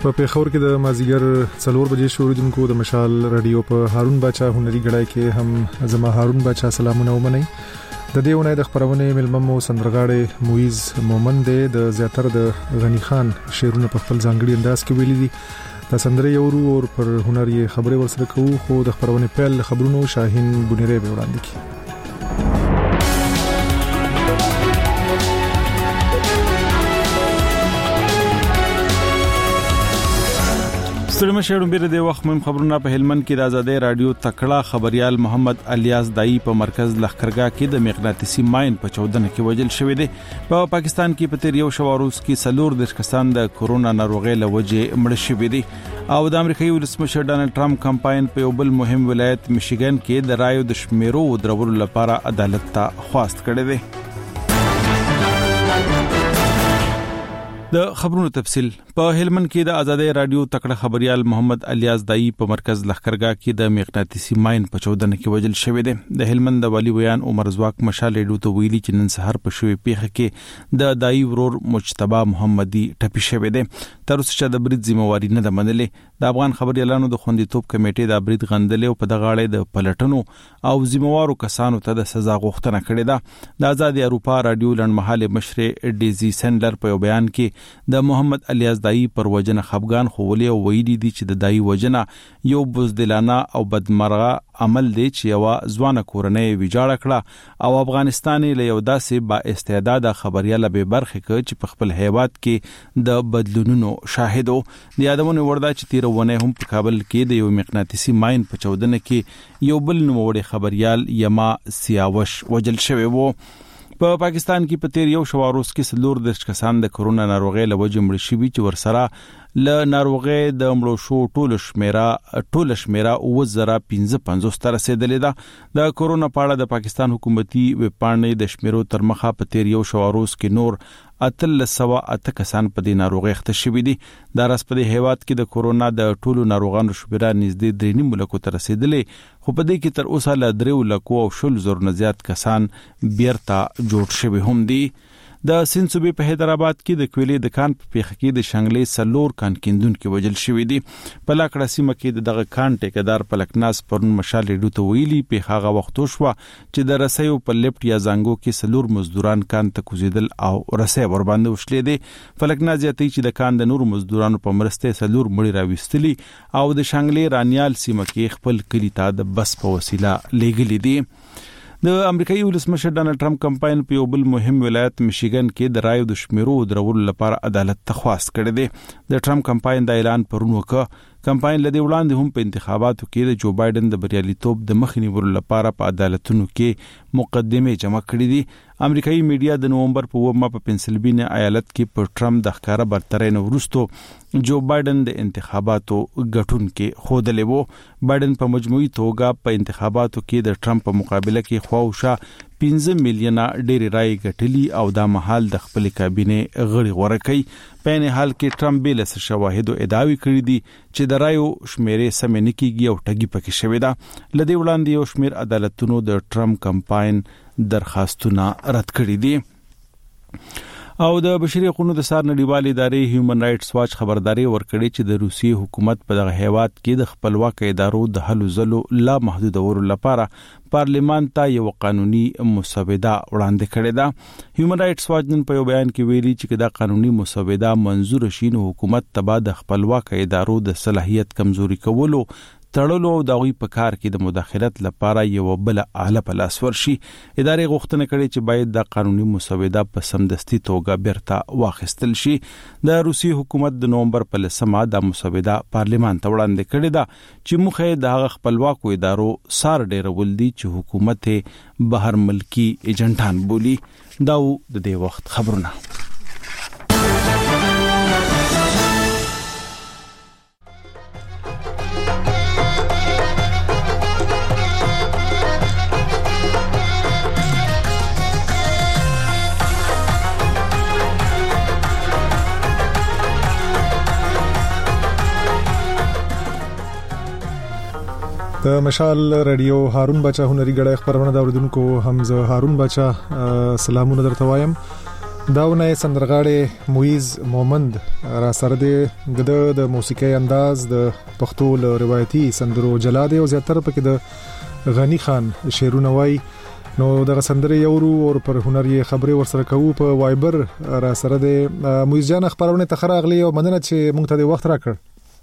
په پیښور کې د مازیګر 4 بجې شوریدونکو د مشال رادیو په هارون باچا هنري غړای کې هم زما هارون باچا سلامونه ومني. د دې ونې د خبرونه ملممو سندرغاړي مویز مومند د زیاتره د غنی خان شعرونه په خپل ځانګړي انداز کې ویلي دي. د سندرې یورو او پر هنري خبرې ورسره کوو، خو د خبرونه پیل خبرونو شاهین بونیری به وړاندې کړي. ستړي مشهور بیر د وخت مهم خبرونه په هلمند کې د آزادۍ رادیو تکړه خبريال محمد الیاس دای په مرکز لخرګاه کې د مغناطیسي ماين په 14 کې وجل شوې دي. په پاکستان کې په تیر یو شواروز کې 4 کسان د کورونا ناروغي له وجې مړ شوي دي او د امریکایي ولسمشر ډانلډ ټرمپ کمپاین په یو بل مهم ولایت میشیګن کې د رایو د شمیرو درولو لپاره عدالت ته خواست کړی دی. د خبرونو تفصيل په هلمند کې د آزادۍ رادیو تکړه خبريال محمد الیاس دای په مرکز لخرګاه کې د مغناطیسي ماين په 14 کې وجل شوې ده. د هلمند د والی بیان عمر زواک مشال ریډیو ته ویلي چې نن سحر په شوې پیښه کې د دای ورور مجتبی محمدي ټپي شوې ده. تر اوسه چې د برید ذمہواری نه ده منلې. د افغان خبريالانو د خوندیتوب کمیټې د برید غندلې او په دغه اړه د پلټنو او ذمہوارو کسانو ته د سزا غوښتنه کړې ده. د آزادۍ اروپا رادیو لنډمحاله مشر ډیزي سندلر په بیان کې د محمد الیاس دای پر وجنه خفغان خولي او ویلي دي چې د دای وجنه یو بزدلانه او بدمرغه عمل دی چې یو ځوانه کورنۍ ویجاړه کړه او افغانستان له یو داسې با استعداد خبريال به برخه کې چې په خپل هیواد کې د بدلونونو شاهدو. د یادونه وردا چې تیرونه هم په کابل کې د یو مغناطیسي ماين په 14 کې یو بل نوموړي خبريال یما سیاوش وجل شوی وو. په پاکستان کې په تیر یو شواروز کې 4 کسان د کورونا ناروغي له وجې مړ شوي چې ورسره له ناروغي د مړو شو ټول شمیره 2055 تر رسیدلې ده. د کورونا په اړه د پاکستان حکومتي ویب پاڼې د شمیرو تر مخه په تیر یو شواروز کې نور 308 کسان په دې ناروغي اخته شوي دي. د راس په هیواد کې د کورونا د ټولو ناروغانو شمیره نږدې 3 ملکو ته رسیدلې، خو په دې کې تر اوسه له 3 لکو او 10 نه زیات کسان بیرته جوړ شوي هم دي. د سند صوبې په حیدرآباد کې د کویلې د کان په پیښه کې د شنګلې 4 کان کیندون کې وجل شوی دي. په لاکړه سیمه کې دغه کان ټیکدار پلکناس پرون مشال ریډیو ته ویلي په هغه وخت شو چې د رسیو په لیفټ یا زنګو کې 4 مزدوران کان ته کوزیدل او رسې ور باندې وشلې دي. پلکناس زیاتې چې د کان د نور مزدورانو په مرسته 4 مړي راوستلي او د شنګلې رانیال سیمه کې خپل کلی ته د بس په وسیله لېګلې دي. د امریکایي ولسمشر ډانلډ ټرمپ کمپاین په یو بل مهم ولایت میشیګن کې د رایو د شمیرو درولو لپاره عدالت ته خواست کړی دی. د ټرمپ کمپاین د اعلان پرون وکړ. کمپاین لدی وړاندې هم په انتخاباتو کې د جو بایدن د بریالیتوب د مخ نیولو لپاره په عدالتونو کې مقدمه جمع کړې دي. امریکایي میډیا د نومبر په 9 په پنسلوانیا ایالت کې په ټرمپ د ښکارا برترۍ نه وروسته جو بایدن د انتخاباتو ګټون کې خودلې وو. بایدن په مجموعي توګه په انتخاباتو کې د ټرمپ په مقابله کې خواوشه 15 میلیونه ډېری رای ګټلي او دا مهال د خپل کابینه غړي غوړه کوي. په نه حال کې ټرمپ بل څه شواهد او ادعاوې کړې دي چې د رایو شمیرې سم نه کیږي او ټګي پکې شوې ده. لدی وړاندې یو شمیر عدالتونو د ټرمپ کمپاین درخواستونه رد کړې دي. او د بشري حقوقو د سار نړیوالې ادارې هیومن رائټس واچ خبرداري ورکړې چې د روسي حکومت په دغه هیواد کې د خپلواک ادارو د هلو ځلو لا محدودولو لپاره پارلیمان ته یو قانوني مسوده وړاندې کړې ده. هیومن رائټس واچ نن په یو بیان کې ویلي چې دا قانوني مسوده منزور شي نو حکومت تبا د خپلواک ادارو د صلاحیت کمزوري کولو تړلو او دغوی په کار کې د مداخلت لپاره یو بل اعلی پلاس ورشي. ادارې غوښتنه کړې چې باید د قانوني مسوده په سمدستي توګه بیرته واخیستل شي. د روسي حکومت د نومبر په 10 د مسوده پارلیمان ته وړاندې کړې ده چې مخه د خپلواکو ادارو سار ډیرول دي چې حکومت بهر ملکی ایجنټان بولی. دا د دې وخت خبرونه. د مشال رادیو هارون باچا هنري غړای خبرونه دا اوریدونکو حمزه هارون باچا سلامونه درته وایم. داونه سندرغاړي مویز مومند را سره د موسیقي انداز د پښتو له روایتي سندرو جلاد او زیاتره پکې د غنی خان شعرونه وای نو د سندري یورو او پر هنر یې خبري ورسره کوو په وایبر را سره د مویز جان خبرونه تخراغلی او مننه چې مونږ ته د وخت راکړ.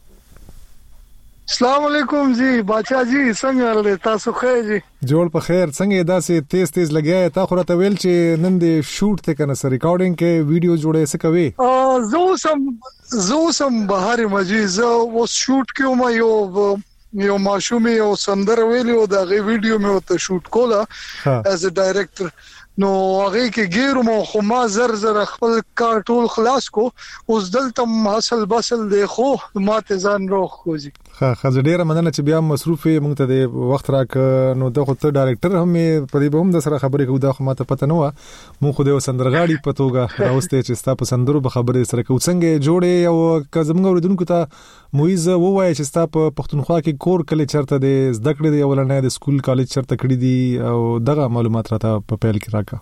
السلام علیکم جی بچا جی څنګه تاسو خیر جی جوړ په خیر څنګه داسې تیز لګیا تا خو راته ویل چې نن د شوټ ته کنه سره ریکارډینګ کې ویډیو جوړې څه کوي زو سم بهر مجي زو و شوټ کې ما یو ماشومي او سندر ویلو دا غي ویډیو مې وته شوټ کوله as a director نو هغه کې ګیرو مو خو ما زر خپل کار ټول خلاص کو اوس دلته حاصل بسل دی خو ما ته ځان روخ کوزي خزه ډیره مننه چې بیا مصروف مونږ ته د وخت راک نو د خو ته ډایرکټر هم په دې به هم د سره خبرې کوو دا خو ماته پته نه و مونږ خو د سندرغاړي په توګه راوسته چې ستا په سندرو به خبرې سره کوو څنګه جوړې او کزمږ اوریدونکو ته مویز ووایي چې ستا په پښتونخوا کې کور کله چرته د زده کړې دی ولنه د سکول کالج چرته کړی دی او دغه معلومات راته په پیل کې راکا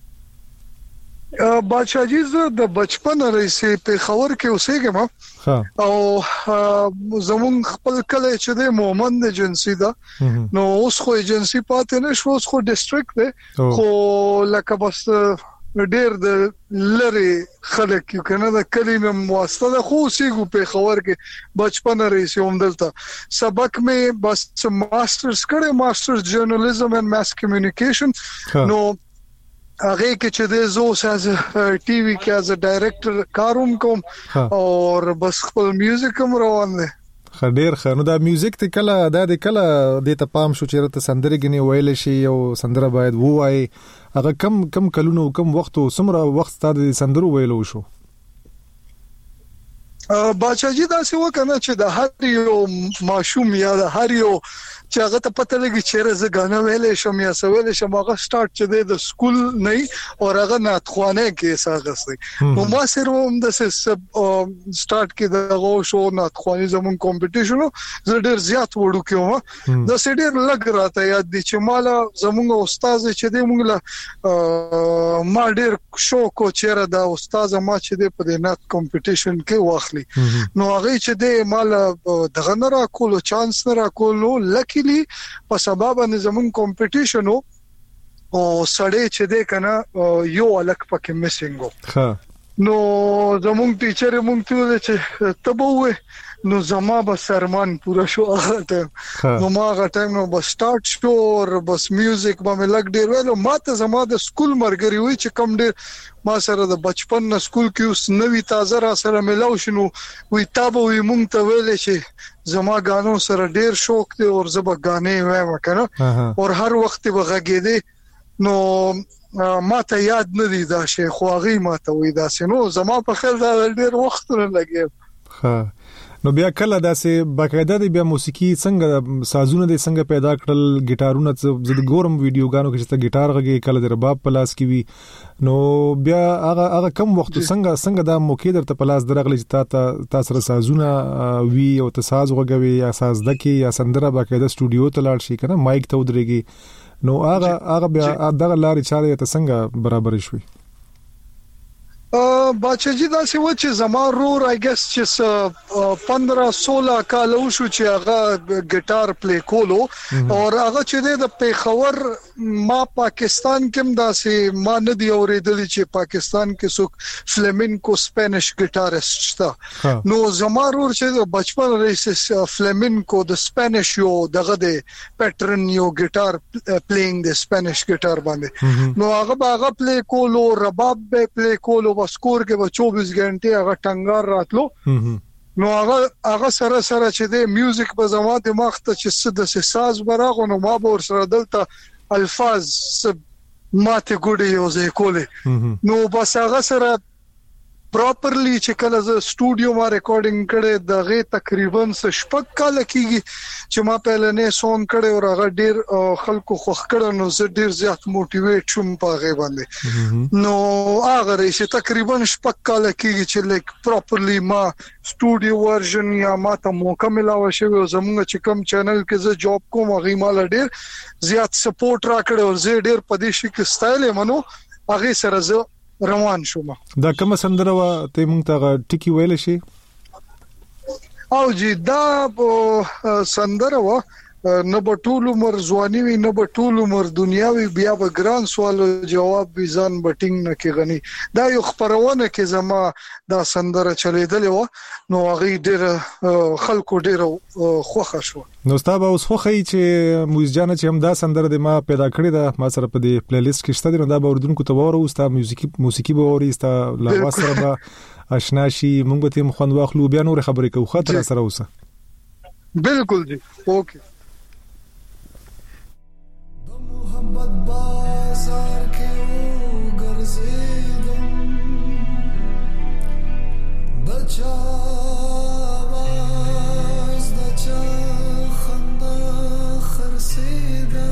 بادشاہ جی د بچپن رئیسې په خبر کې اوسېګم او زمون خپل کله چې د مومند ایجنسی دا نو اوس خو ایجنسی پاتې نشو اوس خو ډیسټریکټ دی خو لکه بس ډېر د لری خلک یو کنه د کلمه مواسطه خو سیګو په خبر کې بچپن رئیسې هم دلته سبق مې بس ماسترز کړه ماسترز جرنالیزم اینڈ ماس کمیونیکیشن نو هغه کې چې د زو از ټي وي کې از ډایرکټر کاروم کوم او بس خپل میوزیک هم روان دي خډیر خنو دا میوزیک ته کله د ته پام شو چې ته سندره غني ویل شي او سندره باید وای هغه کم کلونو کم وخت او سمره وخت ستاسو سندرو ویلو شو بادشاہ جی دا څه وکنه چې د هر یو ماشوم یا د هر یو چې هغه ته پته لګي چې رزه غاڼه ویلې شم یا سویلې شم هغه سٹارټ چې د سکول نه او هغه ناتخوانه کې ساغسي نو ما سره هم د سٹارټ کې د شو ناتخواني زمون کمپټیشن زه ډیر زیات وړو کېم د سډیر لګ راته یاد دي چې مال زمون استاد چې د مونږ ما ډیر شوق او چیرې د استاد ما چې د په نات کمپټیشن کې واخلي نو هغه چې د مال دغه نه را کول چانس نه را کول لکه په سبب نظمون کمپټیشن او سړی چې د کنه یو الک پکې میسنګو نو زمون ټیچر مونږ ته چې تبوه نو زما به سرمان پورا شو هغه نو ما هغه ټایم نو بس سٹارټ شو او بس میوزیک به لګ ډیر ویلو ماته زما د سکول مرګري وي چې کم ډیر ما سره د بچپن نه سکول کې اوس نوې تازه را سره ملاو شنو وي تابو وي مونږ ته ویل شي زما غانو سره ډیر شوق دی او زما غانې وایم کنه او هر وخت به غږېده نو ما ته یاد نه دی دا شی خو هغه ما ته وې دا سينو زما په خیال دا ډیر وخت نه لګي نو بیا کله داسې باقاعده دی بیا موسیقي څنګه سازونه دي څنګه پیدا کړل ګیټارونه زد ګورم ویډیو غانو کې چې ګیټار غږی کله د رباب پلاس کی وی نو بیا هغه کم وخت څنګه دا موقع درته پلاس درغلی چې تاسو سره سازونه وی او تاسو غږوي یا ساز دکی یا سندره باقاعده سټوډیو ته لاړ شي کنه مایک ته ودرېږي نو هغه بیا دغه لارې چارې ته څنګه برابر شوي بچا جی دا سی و چې زما رور آی ګس چې 15-16 کال وشو چې هغه ګیټار پلی کولو او هغه چې د پیښور ما پاکستان کې دا سی ما نه دی اوریدل چې پاکستان کې څوک فلامینکو سپینش ګیټاریست شته نو زما رور چې بچپن رئیس فلامینکو د سپینش یو دغه د پیټرن یو ګیټار پلیینګ د سپینش ګیټار باندې نو هغه پلی کولو رباب به پلی کولو سکور کې به 24 غنټه هغه ټنګار راتلو نو هغه سره چې د میوزیک په زما دماغ ته چې د ساز براغو نو ما به ور سره دلته الفاظ ماته ګډي او زه کولې نو بس هغه سره پراپرلی چې کله ز سټوډیو ما ریکارډینګ کړي دغه تقریبا شپږ کال کېږي چې ما په لنې سون کړي او هغه ډیر خلکو خوښ کړي نو زه ډیر زیات موټیویټ شوم په هغه باندې نو هغه ریشه تقریبا شپږ کال کېږي چې لیک پراپرلی ما سټوډیو ورژن یا ما ته موقع ملاوه شوی او زموږ چې کوم چینل کې زه جاب کوم هغه مال ډیر زیات سپورټ راکړي او زه ډیر پدې شي کې سټایل منو هغه سره زه روان شوم. دا کوم سندره وا ته مونږ ته ټکی ویل شي او جی دا سندره وا نه بټول عمر ځواني وي نه بټول عمر دنیا وي بیا به ګران سوال جواب بيزان بټینګ نه کې غني دا یو خبرونه کې زما دا سندره چلیدلې و نو هغه ډېر خلکو ډېر خوښ شو. نو تاسو اوس خوخی چې موزیک جان چې هم دا سندره د ما پیدا کړې ده ما سره په دې پلی لیست کې شته نو دا به اوردونکو ته وره اوس تا موسیقي به اوري ستا لا سره به آشنا شي مونږ به تیم خوند واخلو بیا نور خبرې کوو خاطر سره اوسه بالکل جی اوکے. محبت بازار کې ګرځېدم بچا واز د چا خندا خرسېدا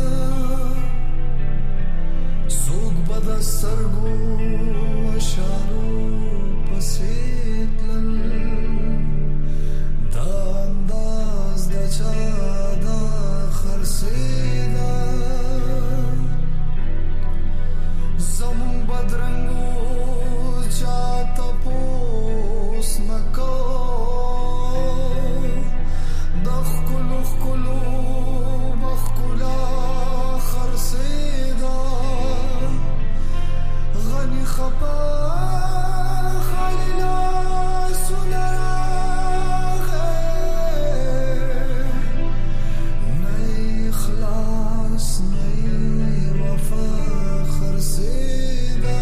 سوق بد سرګو اشارو پسې تلل دا انداز د چا دا خرسېدا بدرنگو چاہتا پوس نکو دخکلو خکلو بخکلا خرسیدا غنی خپا خالینا سنراغ نئی خلاص نئی وفا خرسیدا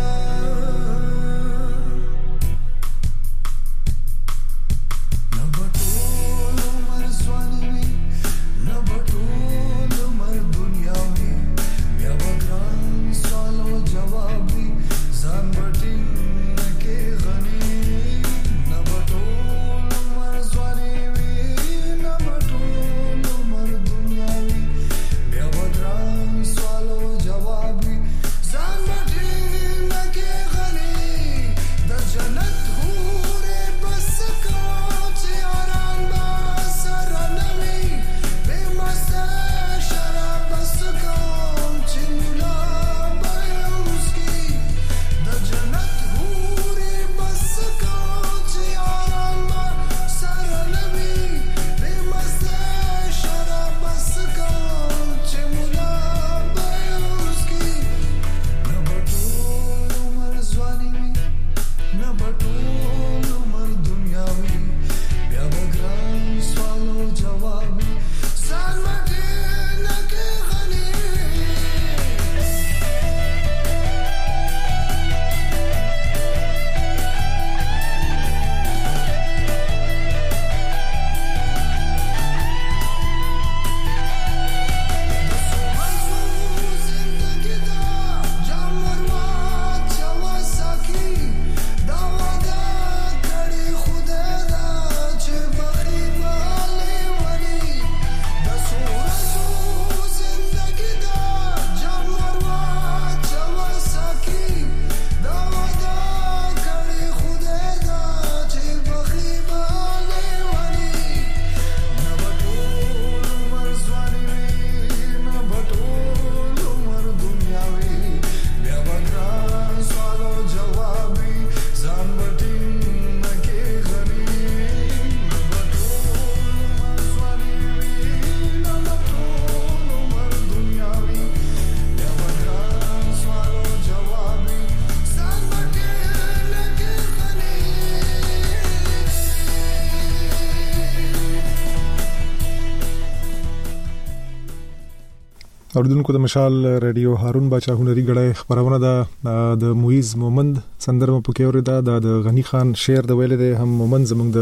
اوردونکو د مشال رادیو هارون باچا هنري غړای خبرونه ده د مویز مومند سندره په کې اوریدا د غنی خان شعر د ویل ده هم مومند زمونږ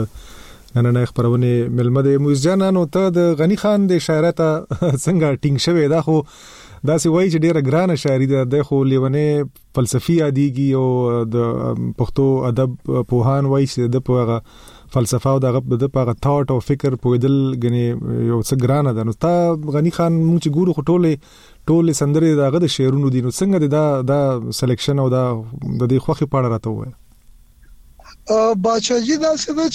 د نن خبرونه ملمه د مویز جانانو ته د غنی خان د شاعرته څنګه ټینګ شوی دا خو دا سی وای چې ډیره ګرانه شاعري ده د خو لیونه فلسفي اديږي او د پښتو ادب پوهان وای چې د پوهه فلسفه او د پاغه ثاټ او فکر پویدل غني یو څه ګرانه ده نو تا غنی خان مونږ چې ګورو ټوله سندري داغه د شعرونو دي نو څنګه دا سلیکشن او دا د دې خوخي پاړه راته وای باچا جی دا څه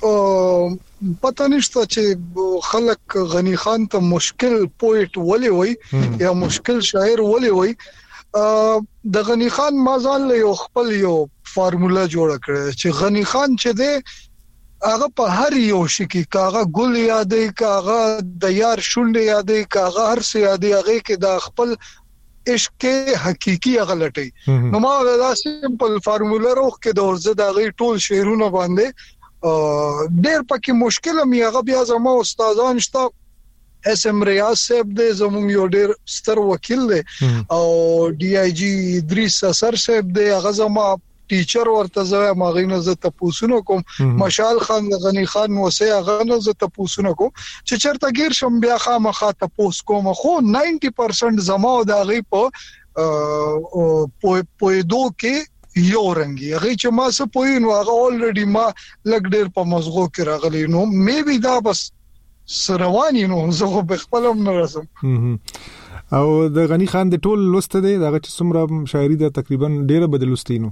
چې پته نشته چې خلک غنی خان ته مشکل پویټ ولې وای یا مشکل شاعر ولې وای د غنی خان مازال له خپل یو فارمولا جوړ کړ چې غنی خان چې دی هغه په هر یو شي کې کاغه ګل یادې کاغه د یار شونډه یادې کاغه هر څه یادې هغه کې د خپل عشق حقيقي غلطي نو ما دا سمپل فارمولا روخ کې د ورزه د غي ټول شعرونه باندې ډېر پکې مشکل مې هغه بیا زمو استادان شته اس ام ریاض صاحب د زموږ یو ډېر ستر وکیل دی او ډي آی جی ادریس اثر صاحب دی هغه زمو ټیچر ورته زه ماغې نه زه تاسو کوم مشال خان غنی خان وسه هغه نه زه تاسو کوم چې چرته غیر شم بیا خامخا تاسو کوم خو 90% زمو د غي په پویدو کې یو رنګي هغه چې ما څه پوي نو هغه اولریډي ما لګ ډېر په مزغو کې راغلی نو مې بي دا بس سرواني نو زه په خپلم نه رسم او د غنی خان د ټول لوست دی دغه چې څومره شاعري د تقریبا ډېر بدلستینو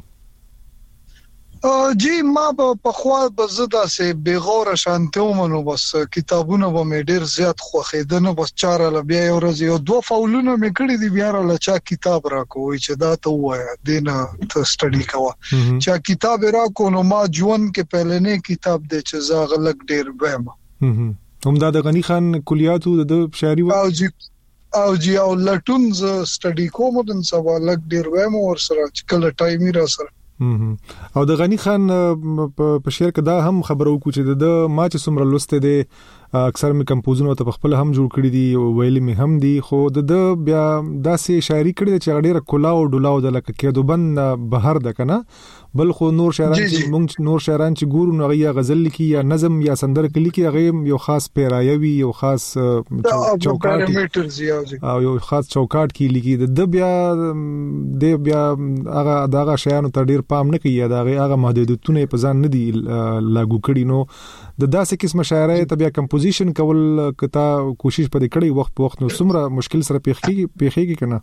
جی ما په خوا بزدا سه بیغور شانته ومنو بس کتابونه به مې ډېر زیات خوخیدنه بس چاره بیا یو ورځ یو دوه فاولونه مې کړی دی بیا را چا کتاب راکوي چې دا ته وایا دینه ته سټډي کوا چې کتاب راکو نو ما ژوند کې پهلنې کتاب دی چې زه غلط ډېر وایم هم دا د غنی خان کلیاتو د شاعري او جی او لټون ز سټډي کوم د سبا لګ ډېر وایم ور سره چې کله ټایم را سره او د غنی خان په شعر کې دا هم خبرو کو چې د ما چې څومره لسته دي اکثر می کمپوزونه ته خپل هم جوړ کړی دي او ویلي می هم دي خو د بیا داسې شاعري کړی چې ډیره کلاو ډولاو د لکه کېدو بند بهر ده کنه بل خو نور شاعران چې مونږ نور شاعران چې ګورو نو یا غزل لیکي یا نظم یا سندره لیکي هغه یو خاص پیرایوي یو خاص چوکاټ او یو خاص چوکاټ کې لیکي د بیا هغه دغه شیانو ته ډیر پام نه کوي دا هغه محدودیتونه په ځان نه دي لاګو کړي نو د داسې قسم شاعرۍ ته بیا کمپوزیشن کول کته کوشش پدې کړی وخت په وخت نو څومره مشکل سره پیخیږي کنه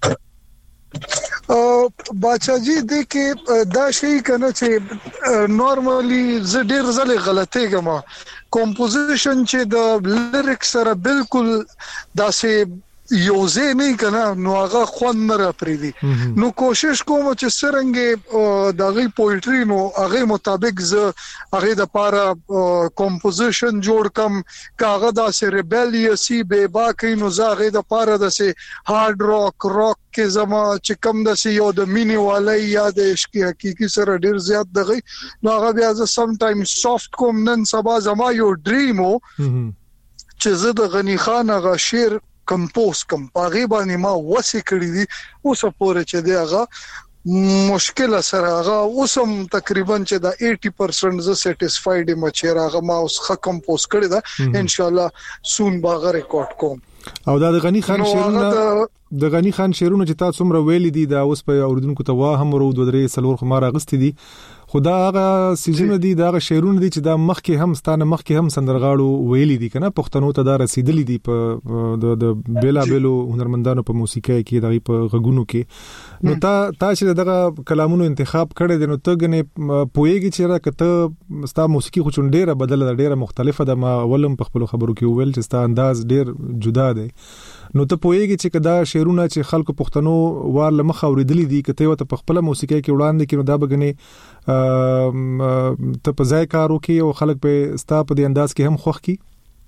باچا جی د کې دا شی کنه چې نورمالي ز ډیر زله غلطه کما کمپوزیشن چې د لیریک سره بالکل داسې یوزه نه کنه نو هغه خوان نه را پریدي نو کوشش کوم چې سرنګ دغه پوئټری نو هغه مطابق ز هغه د پاره کمپوزیشن جوړ کم کاغه د ریبلیسی به باقی نو زغه د پاره د هارد راک کې زما چې کم د یو د مینی والي یا د عشق حقيقي سره ډیر زیات دغه نو هغه بیا ز سم ټایم سافت کوم نن سبا زما یو ډریمو چې زه د غنی خان غ شعر کمپوز کم پاغي باندې ما وسې کړی دي اوس پورې چې دی هغه مشکل سره هغه اوسم تقریبا چې دا 80% ز سټیسفاید یم چې هغه ما اوس ښه کمپوز کړی دا ان شاء الله سون باغ ریکارډ کوم او دا د غنی خان شعرونه چې تاسو څومره ویل دي دا اوس په اوردونکو ته واه هم ورو د درې سلور خمار اغستی دي خدا هغه سيزونه دي دا شعرونه دي چې دا مخکې هم ستانه مخکې هم سندرغاړو ویلي دي کنه پښتنو ته دا رسیدلی دي په د بیلا بیلو هنرمندانو په موسیقۍ کې دغه په غږونو کې نو تا چې دغه کلامونو انتخاب کړی دي نو ته غنه پويږي چې راکته ستا موسیقي خو ډیره بدله ده ډیره مختلفه ده ما ولم په خپل خبرو کې ویل چې ستا انداز ډیر جدا دی نو ته پويږي چې کدا شعرونه چې خلکو پښتنو وار لمخ اوریدلې دي کته وته په خپل موسیقۍ کې وړاندې کینو دا بګنی ته په ځای کارو کې او خلک په ستا په دې انداز کې هم خوښ کی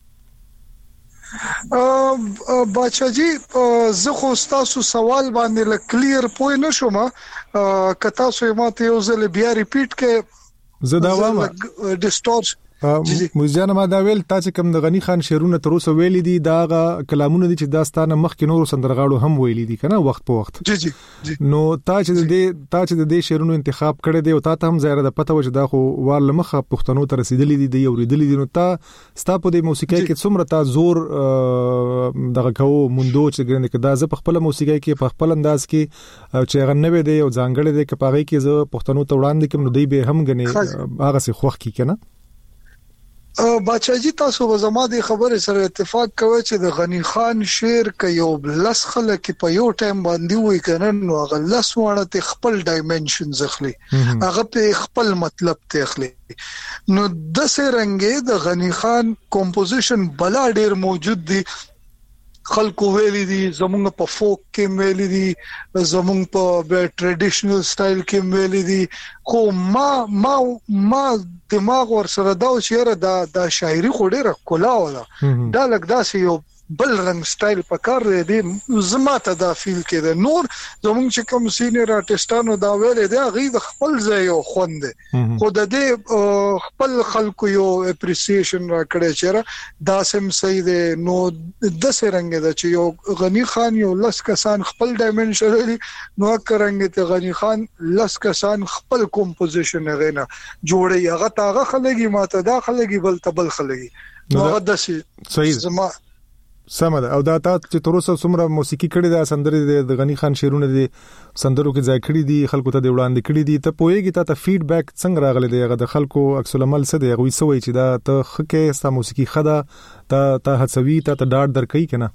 باچا جی زه خو تاسو سوال باندې ل کلیر پوه نه شوم کتا سو ماته یو ځل بیا ریپیټ کې زه دا وایم ډیسټورشن موزیان ما دا ویل تاسو کوم د غنی خان شعرونه تر اوسه ویل دي دا کلامونه دي چې داستانه مخکې نور سندرغاړو هم ویل دي کنه وخت په وخت جی نو تاسو د دې شعرونو انتخاب کړی دی او تاسو هم ظاهر ده پته و چې دا خو وار لمخه پښتنو ته رسیدلې دي اوریدلې دي نو تاسو په دې موسیقۍ کې څومره تا زور دغه کوو مونږ چې ګرنه کې دا ز په خپل موسیقۍ کې په خپل انداز کې چې غنوي دی او ځانګړي دی کپاغي کې ز پښتنو ته وړاندې کوم نو دی به هم غني هغه څه خوخ کی کنه باچا جی تاسو زما د خبرې سره اتفاق کوي چې د غنی خان شعر ک یو لس خلک په یو ټایم باندې وای کنه نو هغه لس وړه ته خپل ډایمنشن زخلي هغه په خپل مطلب ته اخلي نو د سرنګې د غنی خان کمپوزیشن بلا ډیر موجود دي خلکو ویلي دي زمونږ په فوک کې ویلي دي زمونږ په ټریډیشنل سټایل کې ویلي دي خو ما دماغ ور سره دا چې دا شاعري خو ډیره کولا ولا دا لګ داسې یو بل رنګ سټایل پکار دی زماته دا فیل کې ده نور زمونږ چې کوم سینیئر آرټستانو دا ویلي دي غي د خپل ځای یو خوند خو د دې خپل خلکو یو اپریسیشن را کړی چې دا سم صحیح دی نو د سرنګ ده چې یو غنی خان یو لس کسان خپل ډایمنشن لري نو کرنګ ته غنی خان لس کسان خپل کمپوزیشن غینا جوړي هغه تاغه خلګي ماته دا خلګي بل خلګي نو هغه د صحیح زما سمه او دا چې تر اوسه څومره موسیقي کړي دا سندرې د غنی خان شعرونه دي سندرو کې ځای کړي دي خلکو ته د وړاندې کړي دي ته پوهیږي ته فیډبیک څنګه راغلی دی هغه د خلکو عکس العمل څه دی غوي سوي چې دا ته خکه ستا موسیقي خدا ته هڅوي ته ډاډ درکې کنه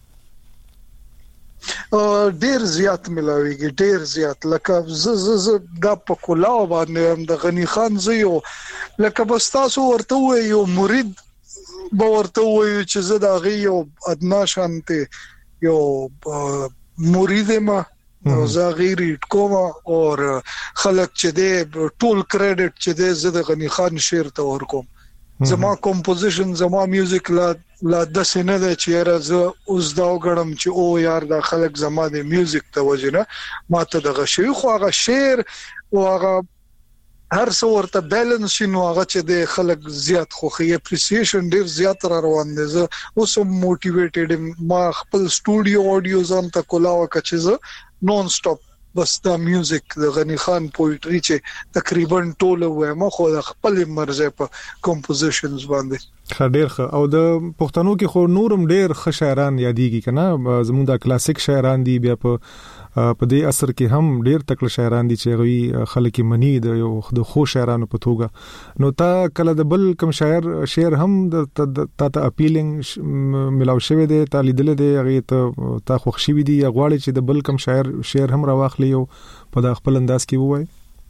ډیر زیات ملاويږي ډیر زیات لکه ز دا په کولاو باندې د غنی خان زيو لکه بس تاسو ورته وي یو مرید باورته وي چې زه دا غي یو ادنا شانته یو مرید ما او زه غیر کوم او خلک چې دې ټول کریډټ چې دې زه د غنی خان شعر ته ورکوم زما کمپوزیشن زما میوزیک لا د سینه د چیرې زه اوس دا وګړم چې او یار دا خلک زما د میوزیک ته وجنه ماته د غشي خو هغه شعر او هغه هر څو ورته بیلانس شنو هغه چې د خلک زیات خوخي اپریسیشن ډیر زیات را روان دي زه اوس موټیویټډ ما خپل سټوډیو اډیو ځان ته کولاو کچې نون سټاپ بس دا میوزیک د غنی خان پوئټری چې تقریبا ټوله وایم خو د خپل مرزه په کمپوزیشنز باندې ډیر او د پښتنو کې خو نورم ډیر ښه شاعران یادېږي کنه زموږ د کلاسیک شاعران دي بیا په دې اثر کې هم ډیر تکړه شاعران دي چې غوي خلک منی د خو شاعرانو په توګه نو تا کله د بل کم شعر هم ته اپیلینګ ملاو شوی دی تا لیدل دی هغه ته خوښ شوی دی غواړي چې د بل کم شعر هم راواخلی او په د خپل انداز کې ووایي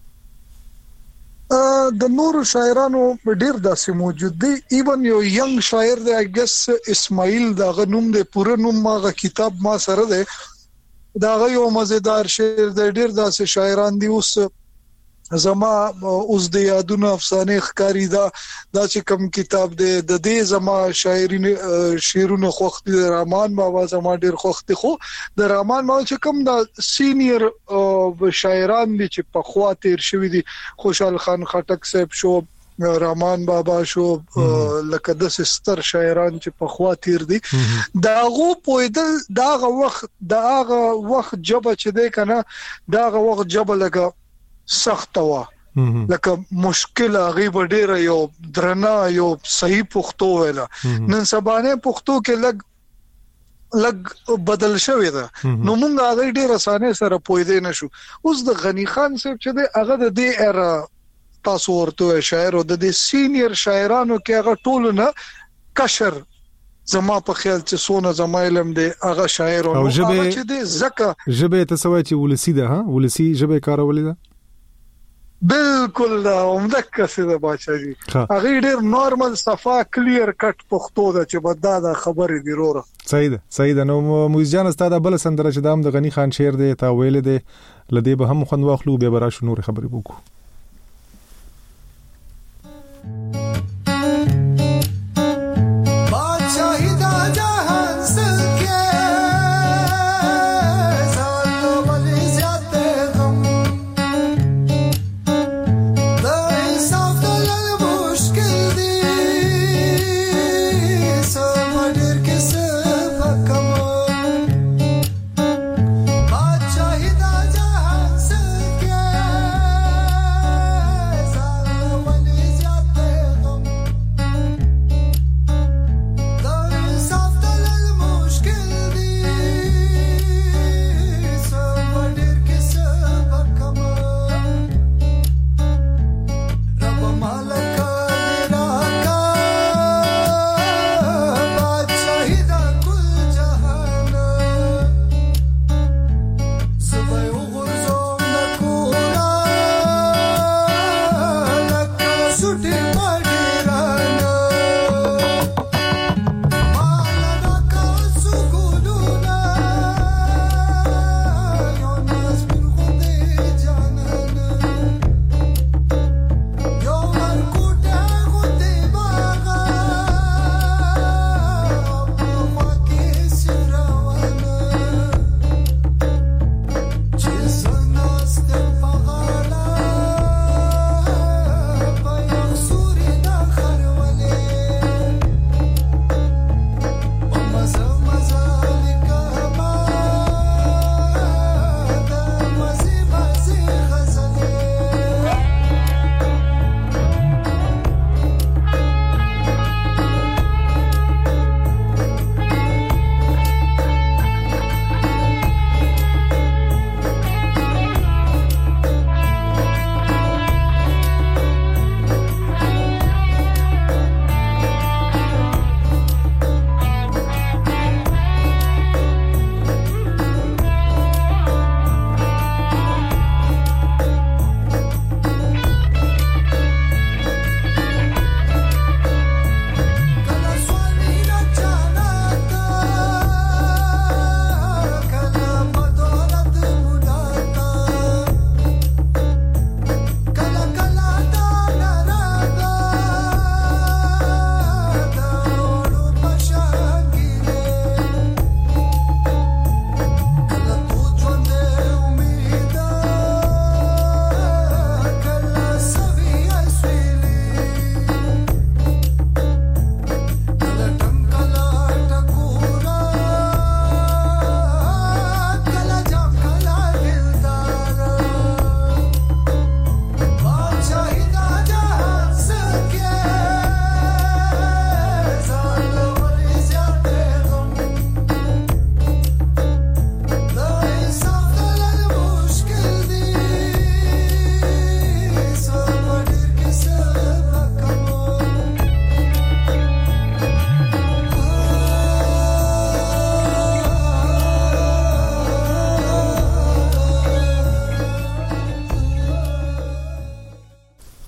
د نور شاعرانو ډیر داسې موجود دي ایون یو ینګ شاعر دی I guess اسماعیل دا غنوم دی پوره نوم ماغه کتاب ما سره دی دا یو مزیدار شعر دی ډیر داسې شاعران دي اوس زما اوس د یادونو افسانه ښکاری دا چې کوم کتاب دی د دې زما شعرونه خوښ دي رحمان بابا زما ډیر خوښ دي خو د رحمان بابا چې کوم د سینیئر شاعران دي چې په خوا تیر شوی دي خوشحال خان خټک صاحب شو رحمان بابا شو لکه د ستر شاعران چې په خوا تیر دي داغه پویدل داغه وخت جبه چې دی کنه داغه وخت جبه لګه سخت وا لکه مشکل غیب ډیره یو درنا یو صحیح پښتو ویلا نن سبانه پښتو کې لګ بدل شوی دا نو مونږ هغه ډیره اسانه سره پویدې نشو اوس د غنی خان صاحب چې دی هغه د دې اره تاسو ورته شاعر او د سینیئر شاعرانو کې هغه ټول نه کشر زما په خیال چې سونه زما علم دی هغه شاعر او هغه چې دی زکه جبه تسوي چې ولسی ده ها ولسی جبه کارولې ده بالکل دا عمدک څه ده بچی هغه ډیر نورمال صفا کلیر کټ پښتو ده چې بدا دا خبرې دی روره صحیح ده نو موزیان استاد بل سندره چې دام د غنی خان شعر دی تا ویل دی لدی به هم خوند واخلو به برا شو نور خبرې وکړو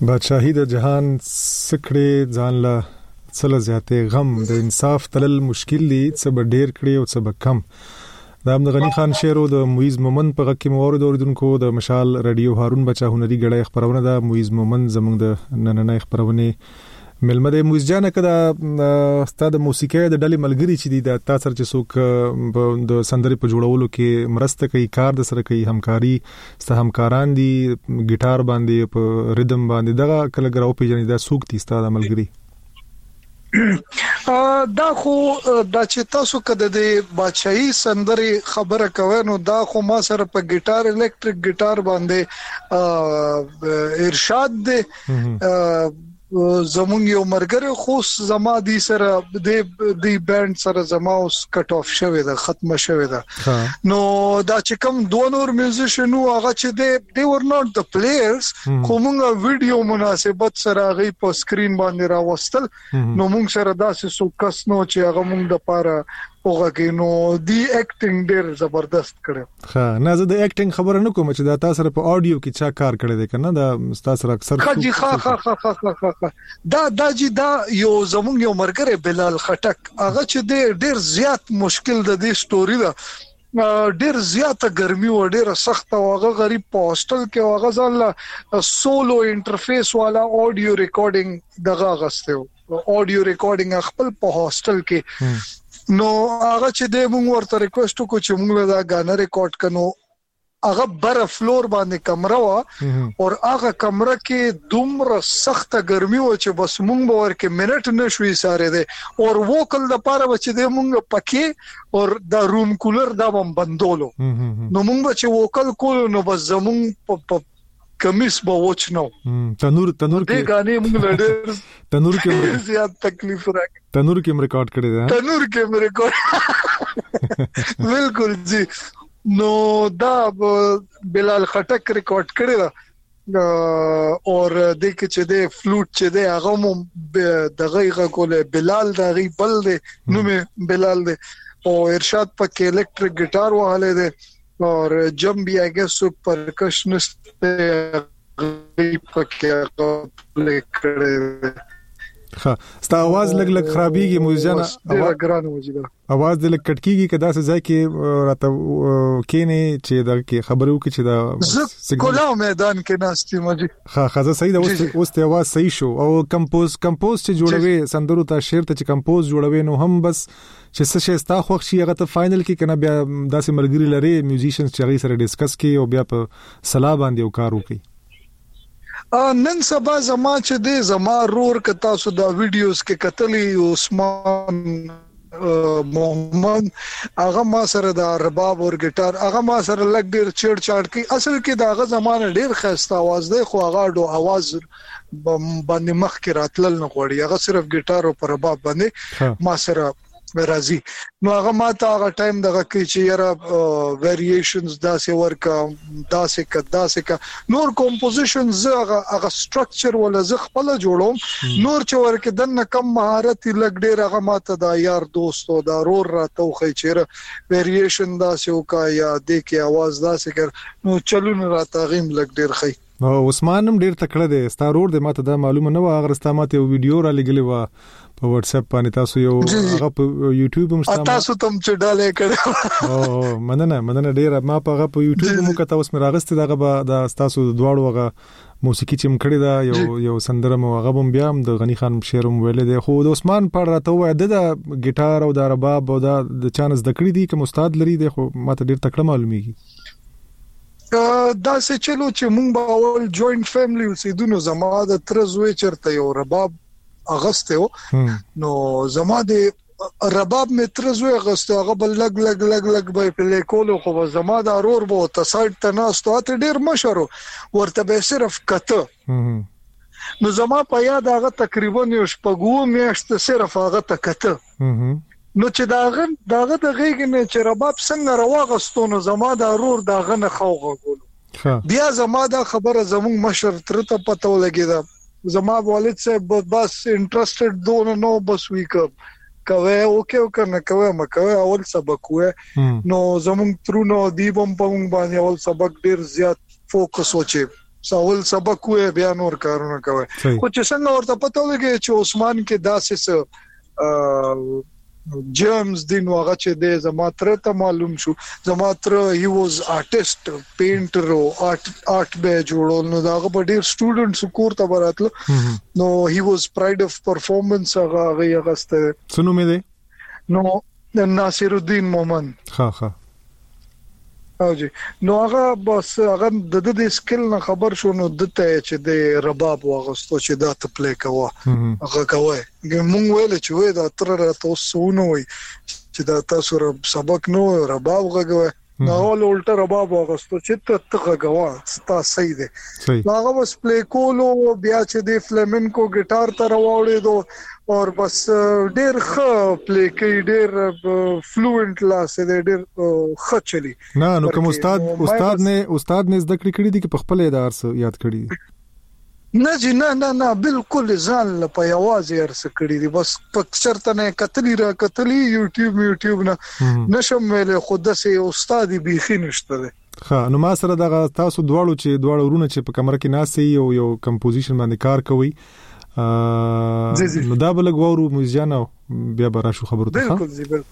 بادشاہي د جهان سکړې ځان لا څل زیاتې غم د انصاف تلل مشکل دي څه ډېر کړي او څه کم. دا د غنی خان شعر او د مویز مومن په غکه مورد اوریدونکو د مشال رادیو هارون بچا هنري غړې خبرونه د مویز مومن زموږ د نننۍ خبرونه ملمه د مویز جان کده ستاد موسیقي د ډلې ملګری چې دي د تاسو چې څوک د سندرې په جوړولو کې مرسته کوي کار د سره کوي همکاري ست همکاران دي ګټار باندې په ریدم باندې دغه کله ګراو پیژنې دا څوک دي ستاد ملګری دا خو دا چې تاسو کده د بادشاہي سندرې خبره کوي نو دا خو ما سره په ګټار الکتریک ګټار باندې ارشاد دی زمون یو مرګره خوش زما دي سره د بانډ سره زما اوس کټ اف شوی دا ختمه شوی دا نو دا چې کوم دوه نور میوزیشنو هغه چې they were not the players کومه ویډیو مناسبت سره غي په سکرین باندې راوستل نو موږ سره داسې سو کس نو چې هغه موږ د پاره اوغه کې نو دی اکټینګ ډیر زبردست کړو. ها نه زه د اکټینګ خبره نه کوم چې دا تاسو سره په اډیو کې چا کار کړی دی کنه دا تاسو سره اکثر دا یو زمونږ یو مرګره بلال خټک هغه چې ډیر زیات مشکل د دې سټوري دا ډیر زیاته ګرمي او ډیر سخت او هغه غریب په هاستل کې هغه ځل سولو انټرفیس والا اډیو ریکارډینګ دغه غسته اډیو ریکارډینګ خپل په هاستل کې نو هغه چې د موږ ورته ریکوست وکړو چې موږ دا غانا ریکارډ کړو هغه بر فلور باندې کمره وا او هغه کمره کې دومره سخت ګرمي و چې بس موږ به ورکه منټ نشوي ساره دي او وکل د پاره چې د موږ پکې او د روم کولر دا بم بندولو نو موږ چې وکل کول نو بس زموږ په کمیس به وچ نو تنور کې غانې موږ لډر تنور کې زیات تکلیف راک تنور کې ریکارډ کړی دا تنور کې ریکارډ بالکل جی نو دا بلال خټک ریکارډ کړی دا اور د کې چې د فلوټ چې د هغه مو دغه کوله بلال دغه بل دی نو مې بلال دی او ارشاد پکې الکتریک ګټار وهاله دی اور جنبی I guess percussionist پکې کړی ها ستا आवाज لګ خرابيږي موزیان आवाज د لګ کټکیږي کدا څه ځای کې راته کینه چې دا کې خبرو کې چې دا کولا میدان کې ناشتي مجي ها خزه صحیح دا اوس ته आवाज صحیح شو او کمپوز چې جوړوي سندرو ته شعر ته چې کمپوز جوړوي نو هم بس چې څه شي ستا خوښ شي هغه ته فائنل کې کنه بیا داسې ملګری لري میوزیشنز چې هغه سره ډیسکس کوي او بیا په صلاح باندې او کار وکړي. نن سبا زما چې د زما رور ک تاسو دا ویډیوز کې کتلې عثمان محمد هغه ما سره د رباب او ګټار هغه ما سره لګ ډیر چړ چاړ کی اصل کې داغه زمانه ډیر خسته आवाज دی خو هغه ډو आवाज باندې مخ کې راتلل نه غوړي هغه صرف ګټار او رباب باندې ما سره راځي نو هغه ماته هغه ټایم دغه کې چې یاره ویریشنز داسې ورکا داسې کا نور کمپوزیشنز هغه سټرکچر ولا ز خپل جوړوم نور چې ورکه دنه کم مهارت لګ ډیر هغه ماته دا یار دوستو دا رور راته خو چې ویریشن داسې وکا یا د کې आवाज داسې کړ نو چلون راته غیم لګ ډیر خي عثمان هم ډیر تکړه دی ستارور دی ماته دا معلومه نه و هغه ستامته ویډیو را لګلې و په واتس اپ باندې تاسو یو هغه په یوټیوب هم تاسو تم چې ډالې کړو او مننه ډیر ما په هغه په یوټیوب مو کته اوس مې راغست دغه د تاسو دواړو هغه موسیقي چې مکړی دا یو سندره مو هغه هم بیا د غنی خان شعر مو ویل دی خو د عثمان پر راته وای د ګټار او د رباب او د چانس د کړی دی کوم استاد لري دی خو ماته ډیر تکړه معلومیږي دا څه چلو چې مونږ به اول جوائنٹ فیملی اوسېدو نو زما د ترزوي چرته یو رباب اغسته نو زما د رباب مترزوي اغسته هغه بل لګ به په لیکولو خو زما د ارور بو تصاید تناستو ته ډیر مشهور ورته به صرف کته نو زما په یاد هغه تقریبا یو شپږو میاشت صرف هغه تکته نو چې داغه د غیګ نه چې رباب څنګه رواغستو نو زما د ارور داغه نه خوغه بیا زما د خبره زموږ مشر ترته پته ولګیدا زما والد صاحب بس انټرستډ دون نو بس ویک کوي اوکې کنه کوي مکوي اول سبق وې نو زموږ ترونو دی بم په باندې اول سبق ډیر زیات فوکس وچی سوال سبق وې بیا نور کارونه کوي خو چې څنګه ورته پته لګي چې عثمان کې داسې جیمز دین واغه چې د زماتره ته معلوم شو زماتره هی واز آرټیست پینټر او آرټ به جوړول نو داغه په ډیر سټوډنټس کور ته براتلو نو هی واز پراید اف پرفورمنس هغه غسته څنو مې ده نو ناصر الدین مومن ها او جی نو هغه بس هغه د سکل نه خبر شو نو دته چې د رباب واغستو چې دا ته پلی کوه هغه کوي مونږ ویل چې وې دا تر تاسو نو وي چې دا تاسو سبق نو رباب غوي نو الټا رباب واغستو چې ته غوا ستا صحیح دی هغه بس پلی کولو بیا چې د فلامینکو ګټار ته راوړې دو اور بس ډیر ښه پلی کوي ډیر فلوئنت لاس دی ډیر ښه چلی نه نو کوم استاد نه زده کړی دي چې په خپل ادار سره یاد کړی دي نه بالکل ځان له په یوازې ارس کړی دي بس په شرط نه کتلی یوټیوب نه نشم ویل خود سه استاد بيخي نشته ده ها نو ما سره دغه تاسو دواړو ورونه چې په کمره کې ناسي یو کمپوزیشن باندې کار کوي نو دا بل غوړو موزیانو بیا به راشو خبرو ته بالکل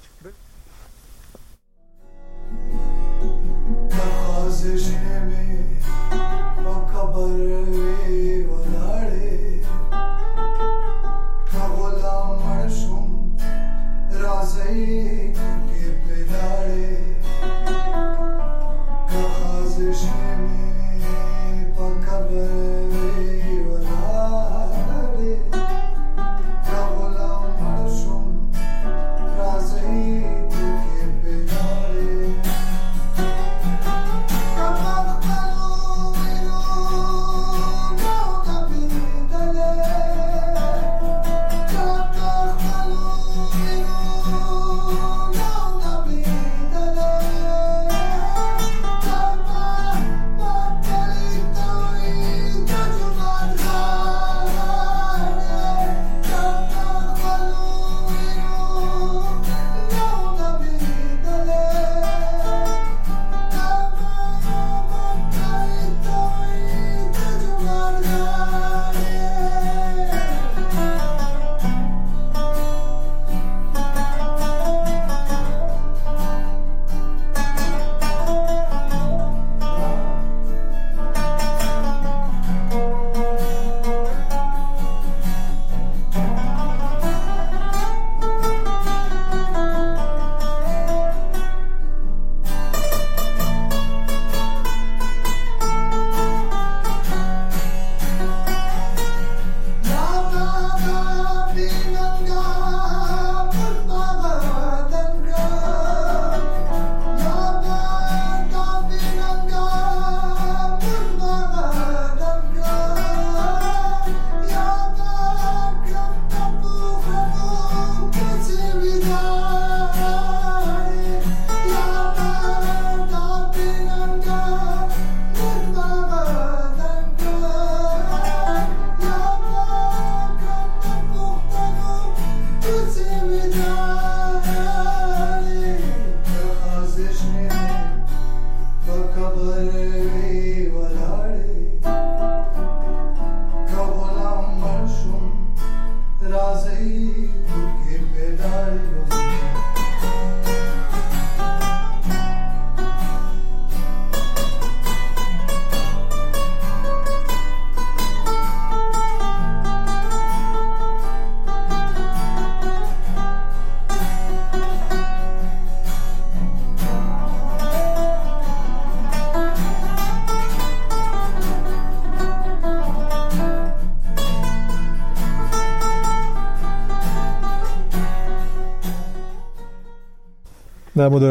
دا مو د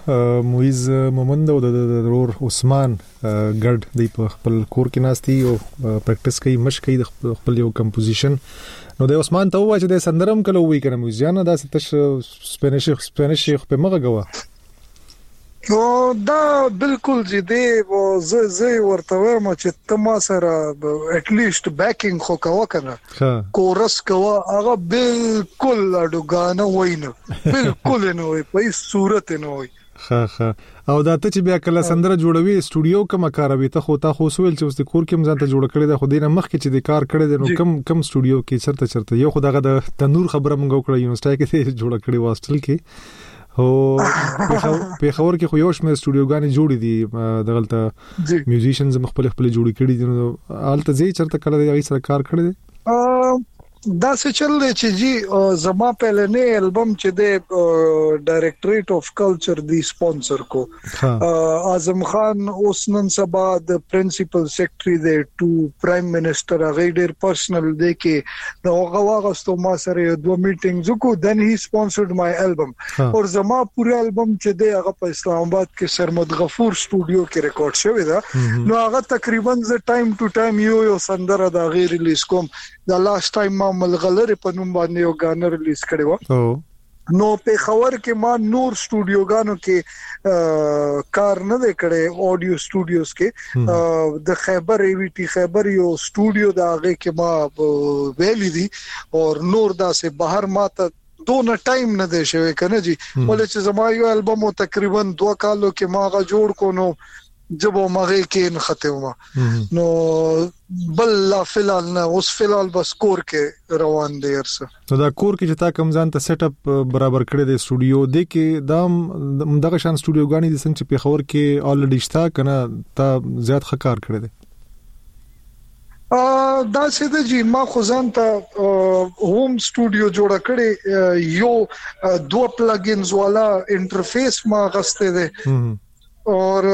مویز مومند او د ضرور عثمان ګډ دی په خپل کور کې ناشتي او پریکټیس کوي مشق کوي د خپل یو کمپوزیشن نو د عثمان ته وایي چې د سندرم کله وی کنه موزیانه دا ستش سپینش په مغه غوا نو دا بالکل جدي و زه ورته وایم چې تما سره اټ لیست بیکینګ خو کاوه کنه کورس کاوه هغه بالکل اډوګانه وینه بالکل نه وي په صورت نه وي ها او دا ته چې بیا کله سندره جوړوي استودیو کوم کاروي ته خو سویل چې اوس د کور کې مزه ته جوړ کړی دا خو دینه مخ کې چې د کار کړی نو کم استودیو کې چرته یو خدای د تنور خبره مونږ وکړه یونیورسيټي کې جوړ کړی واسټل کې هو په خبر کې خو یو شمه استودیوګانې جوړې دي دغلته میوزیشنز مختلف جوړ کړي دي حالت زی چرته کله د سره کار کړی دی دا څه چل دی چې جی زما پهلنې البم چې د ډایریکټریټ اف کلچر دی سپانسر کو اعظم خان اوس نن سبا د پرنسپل سیکریټری دی ټو پرایم منسٹر هغه ډیر پرسنل دی کې دا غواغستو ما سره دوه میټینګز کو دن هی سپانسرډ مای البم او زما پوره البم چې دی هغه په اسلام آباد کې سرمد غفور سټوډیو کې ریکارډ شوی دا نو هغه تقریبا ز ټایم ټو ټایم یو سندره دا غیر ریلیز کوم دا لاست ټایم ما ملغلره په نوم باندې یو غانا ریلیز کړی و نو په خبر کې ما نور سټوډیوګانو کې کار نه وکړې اډیو سټوډیوز کې د خیبر ای وی ټی خیبر یو سټوډیو دا هغه کې ما ویلې دي او نور دا سه بهر ما ته دونه ټایم نه دی شوی کنه جی ولې چې زما یو البم تقریبا 2 کالو کې ما غا جوړ کو نو جب مغه کې نخته و نو بل لا فلال نه اوس فلال بس کور کې روان دي ارسه نو دا کور کې چې تا کوم ځان ته سیټ اپ برابر کړی دی سټوډیو د کې دغه شان سټوډیو غاني د څنګه چې په خبر کې الریډي شتا کنه تا زیات خکار کړی دی دا څه د جی ما خو ځان ته هوم سټوډیو جوړ کړی یو دوه پلګینز والا انټرفیس ما غسته دی اور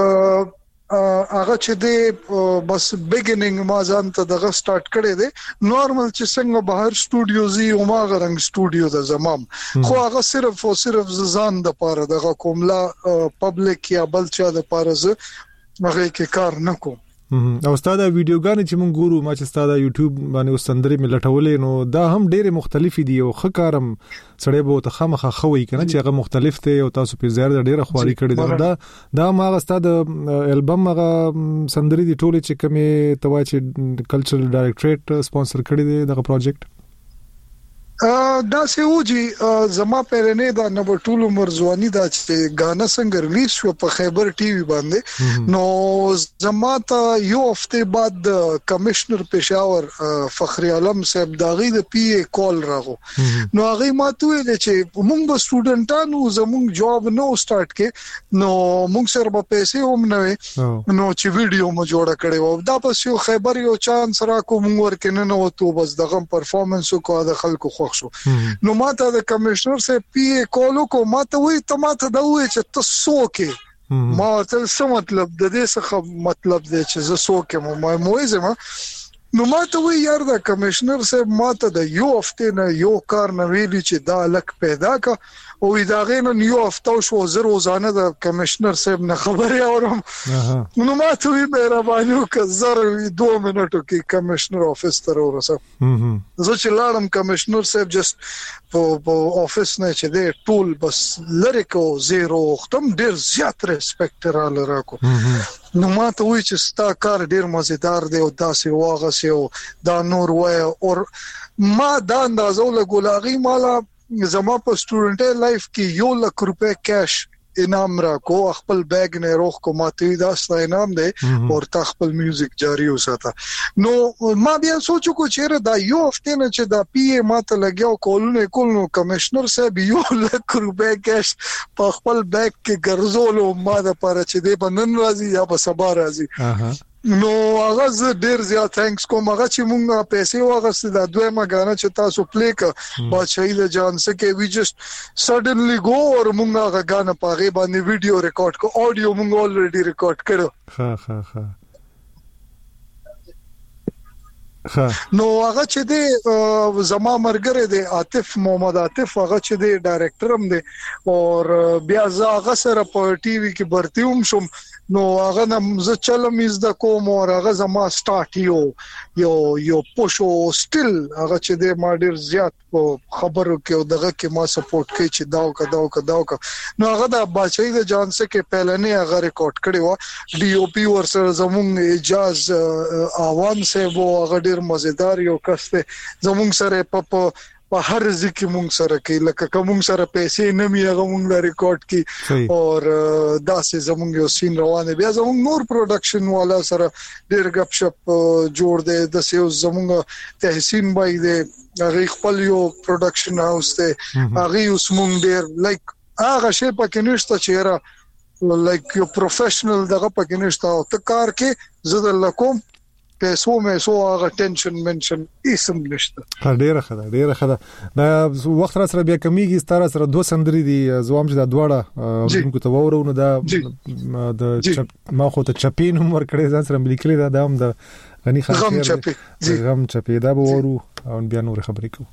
هغه چې دی بس بیگینینګ ما ځان ته دغه سٹارټ کړی دی نورمال چې څنګه بهر سټوډیوزي او ما غرنګ سټوډیو د زمام خو هغه صرف ځان د پاره دغه کوملا پبلک یا بل چا د پاره ز هغه کې کار نکوم او استاد ویډیوګانې چې مونږ ګورو ما چې استاد یوټیوب باندې وسندري ملټولې نو دا هم ډېر مختلف دي او خکارم سړی به ته خامخه خوي کنه چې هغه مختلف دي او تاسو په زیات ډېر خواري کړی دا ما استاد البم هغه سندري دي ټوله چې کومه توا چې کلچرل ډایریکټریټ سپانسر کړی دی دغه پروجیکټ دا سه وږي زما پهلنې دا نو ټول عمر ځواني دا چې غانا څنګه ریلیز شو په خیبر ټي وي باندې نو زما ته یو هفته بعد کمشنر پېښور فخر عالم صاحب داغي د پی ای کال راغو نو هغه ماته ویل چې موږ به سټوډنټانو زموږ جواب نو سٹارټ کې نو موږ سره په پیسې هم نه نو چې ویډیو مو جوړ کړي و دا پس یو خیبر یو چانس را کوم ورکنه نو تو بس دغه پرفارمنس کو د خلکو شو نو ماته د کمشنر سے پی ای کولو کو ماته وی ته ماته دا وی چې تاسو کې ما ته څه مطلب د دې څه مطلب دی چې زه سو کې ما موزه نو ماته وی یار د کمشنر سے ماته د یو هفته نه یو کار نه ویلی چې دا لک پیدا کا او دا غینو یو هفته شو زه روزانه د کمشنر صاحب نه خبري اورم نو ماته وی مهرباني وکړه 2 منټو کې کمشنر افیس ته ورسه زه چې لاړم کمشنر صاحب جست په افیس نه چې دی ټول بس لریکو زیرو ختم ډیر زیات ریسپیکټ را لراکو نو ماته وی چې ستا کار ډیر مزیدار دی او داسې واغسه او دا نور وای او ما دا اندازو له ګلاغي مالا زما په سټوډنټ لایف کې 1 لک روپے کیش انعام را کو خپل بیگ نه روخ کو ماته دا ست انعام دی او خپل میوزیک جاری وساته نو ما بیا سوچو کو چیرې دا یو هفته نه چې دا پی ای ماته لګیاو کولونه کولنو کمشنر صاحب 1 لک روپے کیش په خپل بیگ کې ګرځولو ما د پاره چې دی بنن راځي یا په سبا راځي نو هغه ډیر زیات تانکس کوم هغه چې مونږه پیسې واغسته دا دویمه غانا چې تاسو پلی ک بادشاہي د جان سکه وی جست سډنلی گو اور مونږه غانا پاغه باندې ویډیو ریکارډ کو اډیو مونږ الریډي ریکارډ کړو نو هغه چې دی زما مرګره دی عاطف محمد عاطف هغه چې دی ډایریکټر هم دی او بیا زه هغه سره په ټي وي کې برتی هم شم نو هغه نم زه چلم از د کوم او هغه زما سٹارټ یو پوشو سټیل هغه چې د ما ډیر زیات خبرو کې او دغه کې ما سپورټ کوي چې داو نو هغه د بچی د جان سکه پهلنې هغه ریکارډ کړی و ډي او پی ورسره زمونږ اجازه اوان سه وو هغه ډیر مزیدار یو کس ته زمونږ سره په په هر ځکه مونږ سره کې لکه کوم سره پیسې نه می هغه مونږ لا ریکارډ کی او داسې زمونږ یو سین روانه بیا زمونږ نور پروډکشن والا سره ډېر غپ شپ جوړ دی د سیو زمونږ تحسین بای دی هغه خپل یو پروډکشن هاوس دی هغه اوس مونږ ډېر لایک هغه شی پکې نشته چې را لایک یو پروفیشنل دغه پکې نشته او ته کار کې زده لکم پیسو مې سو هغه ټینشن منشن اسم نشته. ډیره خدا دا وخت را سره بیا کمیږي ستاره سره دوه سندري دي زوام چې دا دواړه موږ ته وورو نو دا د ما خو ته چپین عمر کړي ځان سره ملي دا هم د غني خان غم چپی دا به ورو او بیا نور خبرې کوو.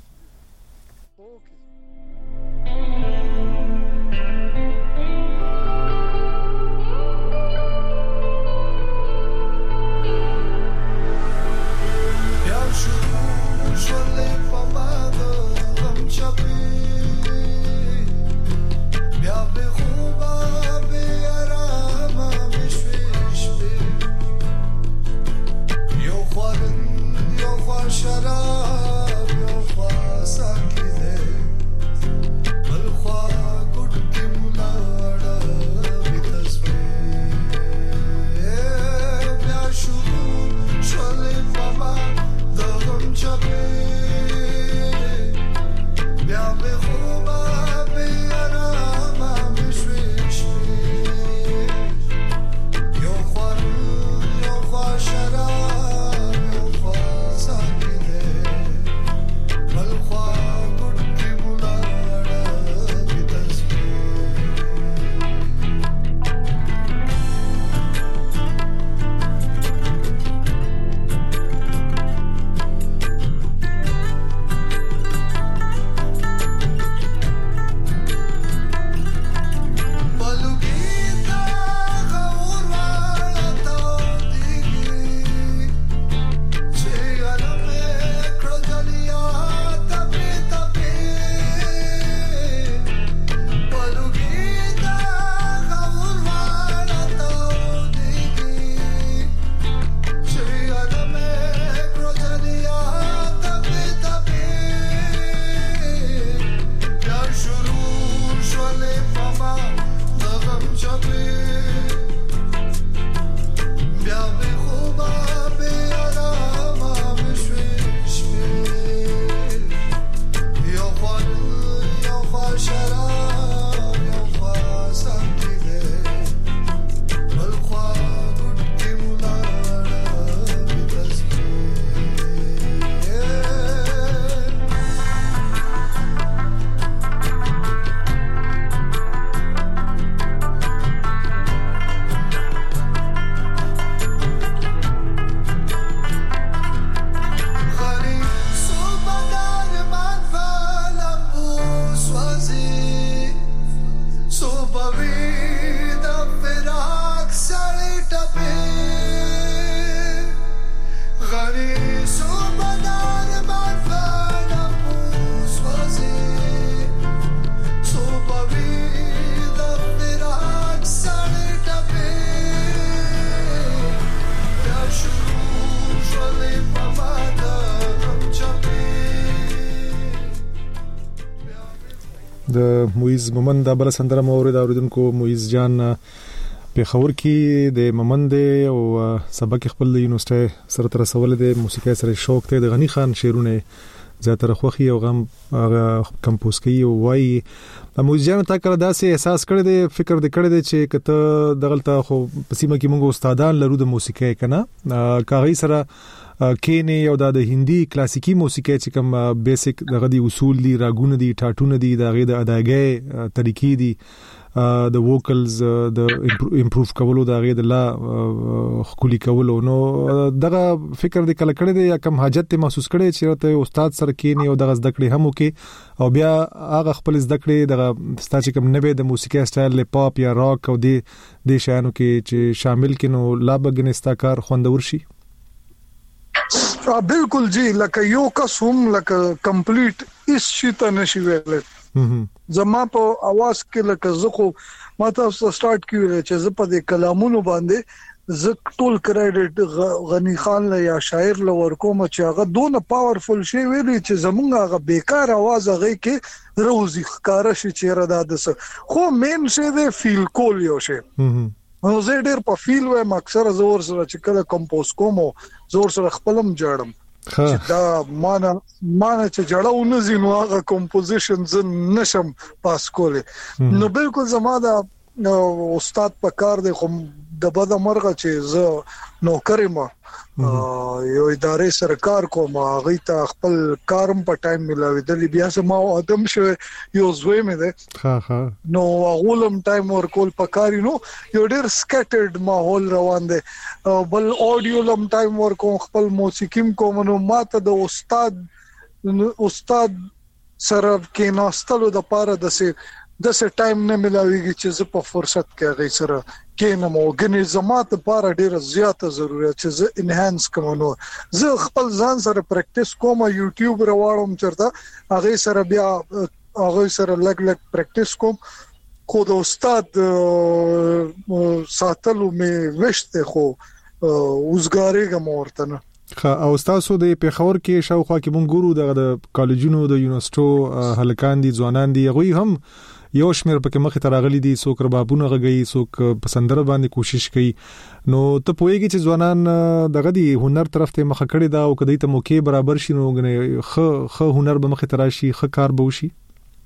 د مویز مومند بل سندره مورید اوریدونکو مویز جان په خبر کې د مومند او سبق خپل د یونیورسيټي سره تر رسول د موسیقي سره شوق ته د غنی خان شعرونه زیاتره خوخي او غم کمپوز کوي او وای مویز جان تا کړه داسې احساس کړی دی فکر دې کړی دی چې کته دغلطه خو پسیمه کې موږ استادان لرو د موسیقي کنه کاغی سره کینه یو د هندي کلاسیکی موسیقي چې کوم بیسیک دغه دي اصول دي راګونه دي ټاټونه دي دغه د اداګۍ طریقې دي د ووکلز د امپروف کولو دغه د لا خولي کولو نو دغه فکر دې کله کړی دی یا کوم حاجت ته محسوس کړی چې ته استاد سره کینه او دغه زده کړې هم وکي او بیا هغه خپل زده کړې دغه ستاسو کوم نوې د موسیقي سټایل له پاپ یا راک او د شانو کې چې شامل کینو لا بغنستا کار خوندور شي. بالکل جی لکه یو قسم لکه کمپلیټ هیڅ شي ته نشي ویل زما په आवाज کې لکه زه خو ما تاسو سٹارټ کیږي چې زه په دې کلامونو باندې ز ټول کریډټ غنی خان له یا شاعر له ورکوم چې هغه دونه پاورفل شی ویلي چې زمونږ هغه بیکار आवाज هغه کې روزي ښکارا شي چې را داده خو مین شي د فیل کول یو شي نو زه ډېر په فیل وایم اکثر زور سره چې کله کمپوز کوم زور سره خپلم جوړم دا معنا چې جوړاونه زینو هغه کمپوزیشن ز نشم پاس کوله نو بالکل زما دا استاد په کار دی خو د بد مرغه چې زه نوکر ما یو ادارې سرکار کوم هغه ته خپل کارم په ټایم ملاوي د بیا سم ادم شو یو زوی مې ده نو غولم ټایم ورکول پکاري نو یو ډېر سکټرډ ماحول روان دي بل اډیو لم ټایم ورکوم خپل موسیقیم کوم نو ماته د استاد سره کې ناستلو د پاره د څه ټایم نه ملاويږي چې زه په فرصت کې غي سره کې نه موګنې زمات لپاره ډیره زیاته ضرورت چې زه انهانس کوم نو زه خپل ځان سره پریکټیس کوم یوټیوب راوړم چرته هغه سره بیا هغه سره لګ پریکټیس کوم خو د استاد ساتلو مې وشته خو اوسګاریګم ورته نه او تاسو د پیښور کې شاوخوا کې مونږ ګورو د کالجونو د یونیورسيټو هلکان دي ځوانان دي هغه هم یو شمیر پکې مخې ته راغلي دي څوک ربابونه غږی څوک پسندره باندې کوشش کوي نو ته پوهیږي چې ځوانان دغه دی هنر طرف ته مخ کړي دا او کدی ته موقع برابر شي نو خه هنر به مخې ته راشي خه کار به وشي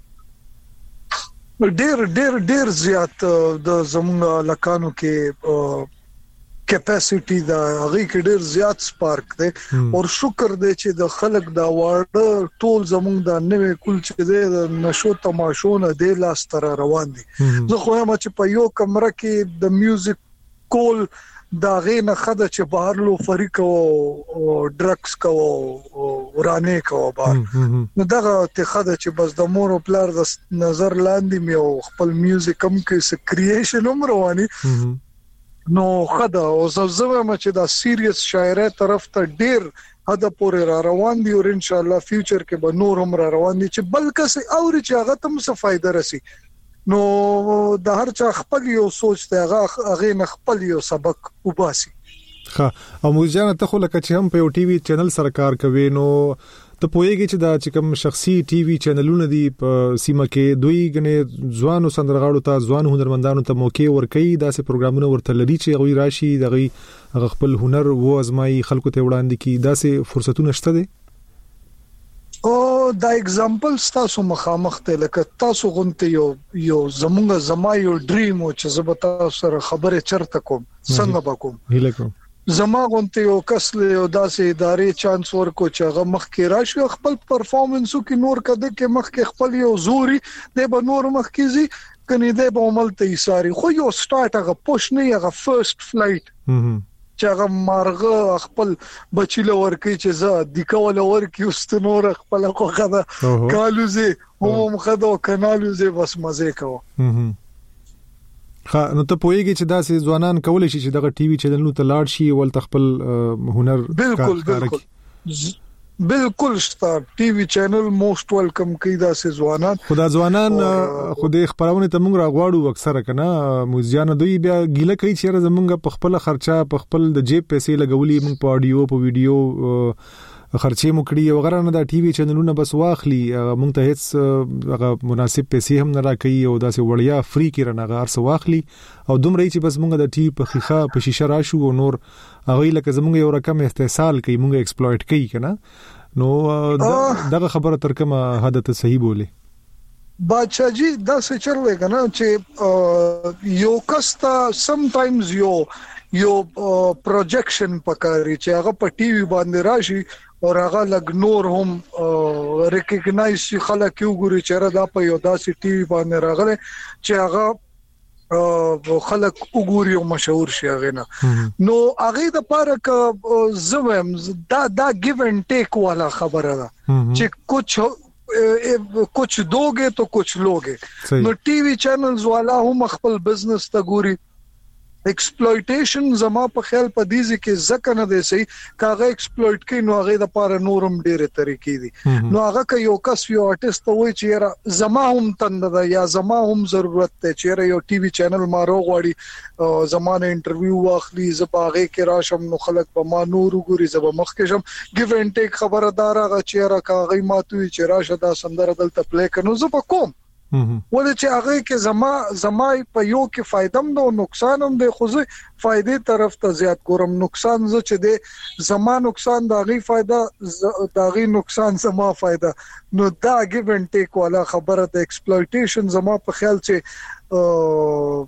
ډېر زیات د زموږ لکانو کې کیپاسټي دا هغه کې ډېر زیات سپارک دی او شکر دی چې د خلک دا وړ ټول زموږ د نوې کول چې د نشو تماشونه د لاس تر روان دي زه خو هم چې په یو کمره کې د میوزیک کول دا غینه خده چې بهر لو فریق او ډرګز کو ورانه کو بهر نو دغه ته خده چې بس د مور او پلار د نظر لاندې مې خپل میوزیک هم کې س کرییشن هم رواني نو خدا او زما چې دا سیریس شاعرۍ طرف ته ډیر هدا پورې را روان دي او ان شاء الله فیوچر کې به نور هم را روان دي چې بلکې سي او چې هغه تم څه فائدہ رسي نو د هر چا خپل یو سوچ ته هغه خپل یو سبق وباسي او موږ جان ته خو لکه چې هم په یو ټي وي چینل سرکار کوي نو ته پوهیږي چې دا چې کوم شخصي ټي وي چینلونه دي په سیمه کې دوی غنې ځوانو سندرغاړو ته ځوان هنرمندانو ته موقع ورکړي داسې پروګرامونه ورته لري چې غوي راشي دغه خپل هنر وو ازمایي خلکو ته وړاندې کی داسې فرصتونه شته دي او دا اگزامپل تاسو مخامخ ته لکه تاسو غونته یو زما یو ډریم او چې زبتا سره خبره چرته کوم څنګه وکوم هیله کوم زما غونته یو کس له داسې ادارې چانس ورکو چې هغه مخ کې راشي خپل پرفارمنسو کې نور کده کې مخ کې خپل یو زوري د به نور مخ کې زی کني د به عمل ته ایثاری خو یو سٹارټ هغه پوش نه هغه فرست فلایټ چې هغه مارغه خپل بچی له ورکی چې زه د کول ورکی واستنور خپل خوخه کالوزه هم خدو کنالوزه بس مزه کو نو ته پوهیږي چې داسې ځوانان کولای شي چې دغه ټي وي چینلونو ته لاړ شي ول خپل هنر بالکل شته ټي وي چینل موست ویلکم کوي داسې ځوانان خدا ځوانان خو د خبرونه ته موږ راغواړو اکثر کنه موزیان دوی بیا ګیله کوي چې زمونږ په خپل خرچه په خپل د جیب پیسې لګولي موږ په اډیو په ویډیو خرچې مو کړی او غره نه د ټي وي چینلونه بس واخلي مونږ ته هیڅ هغه مناسب پیسې هم نه راکړي او داسې وړیا فری کې رانه غار سو واخلي او دومره چې بس مونږ د ټي په خيخه په شیشه راشو او نور هغه لکه زمونږ یو رقم استحصال کوي مونږ ایکسپلویټ کوي کنه نو دغه خبره تر کومه حد ته صحیح بوله بادشاہ جی دا څه چلے کنه چې یو کستا سم ټایمز یو پروجیکشن پکاري چې هغه په ټي وي باندې راشي او هغه لګ نور هم ریکګنایز شي خلک یو ګوري چې را په یو داسې ټي وي باندې راغله چې هغه خلک وګوري او مشهور شي هغه نه نو هغه د پاره ک زوم دا गिव एंड टेक والا خبره ده چې कुछ दोगे तो कुछ लोगे नो टीवी चैनल्स वाला هم خپل بزنس ته ګوري ایکسپلویټیشن زما په خیال په دې کې ځکه نه دی سي کاغه ایکسپلویټ کوي نو هغه د پاره نورم ډېره طریقې دي نو هغه که یو کس یو آرټیست وای چې زما هم تند ده یا زما هم ضرورت ته چې یو ټي وي چینل ما روغواړي زمانه انټرویو واخلي زباغه کې راشم نو خلک په ما نور وګوري زب مخکې شم ګیو اینڈ ټیک خبردار هغه چې کاغه ماتوي چې راشه دا سندره دلته پلی کنو زب کوم ولې چې هغه کې زما په یو کې فائدم ده او نقصان هم ده خو زه فائدې طرف ته زیات ګورم نقصان زه چې ده زما نقصان دا غي فائدہ دا غي نقصان زما فائدہ نو دا ګیو اینڈ ټیک والا خبره د ایکسپلویټیشن زما په خیال چې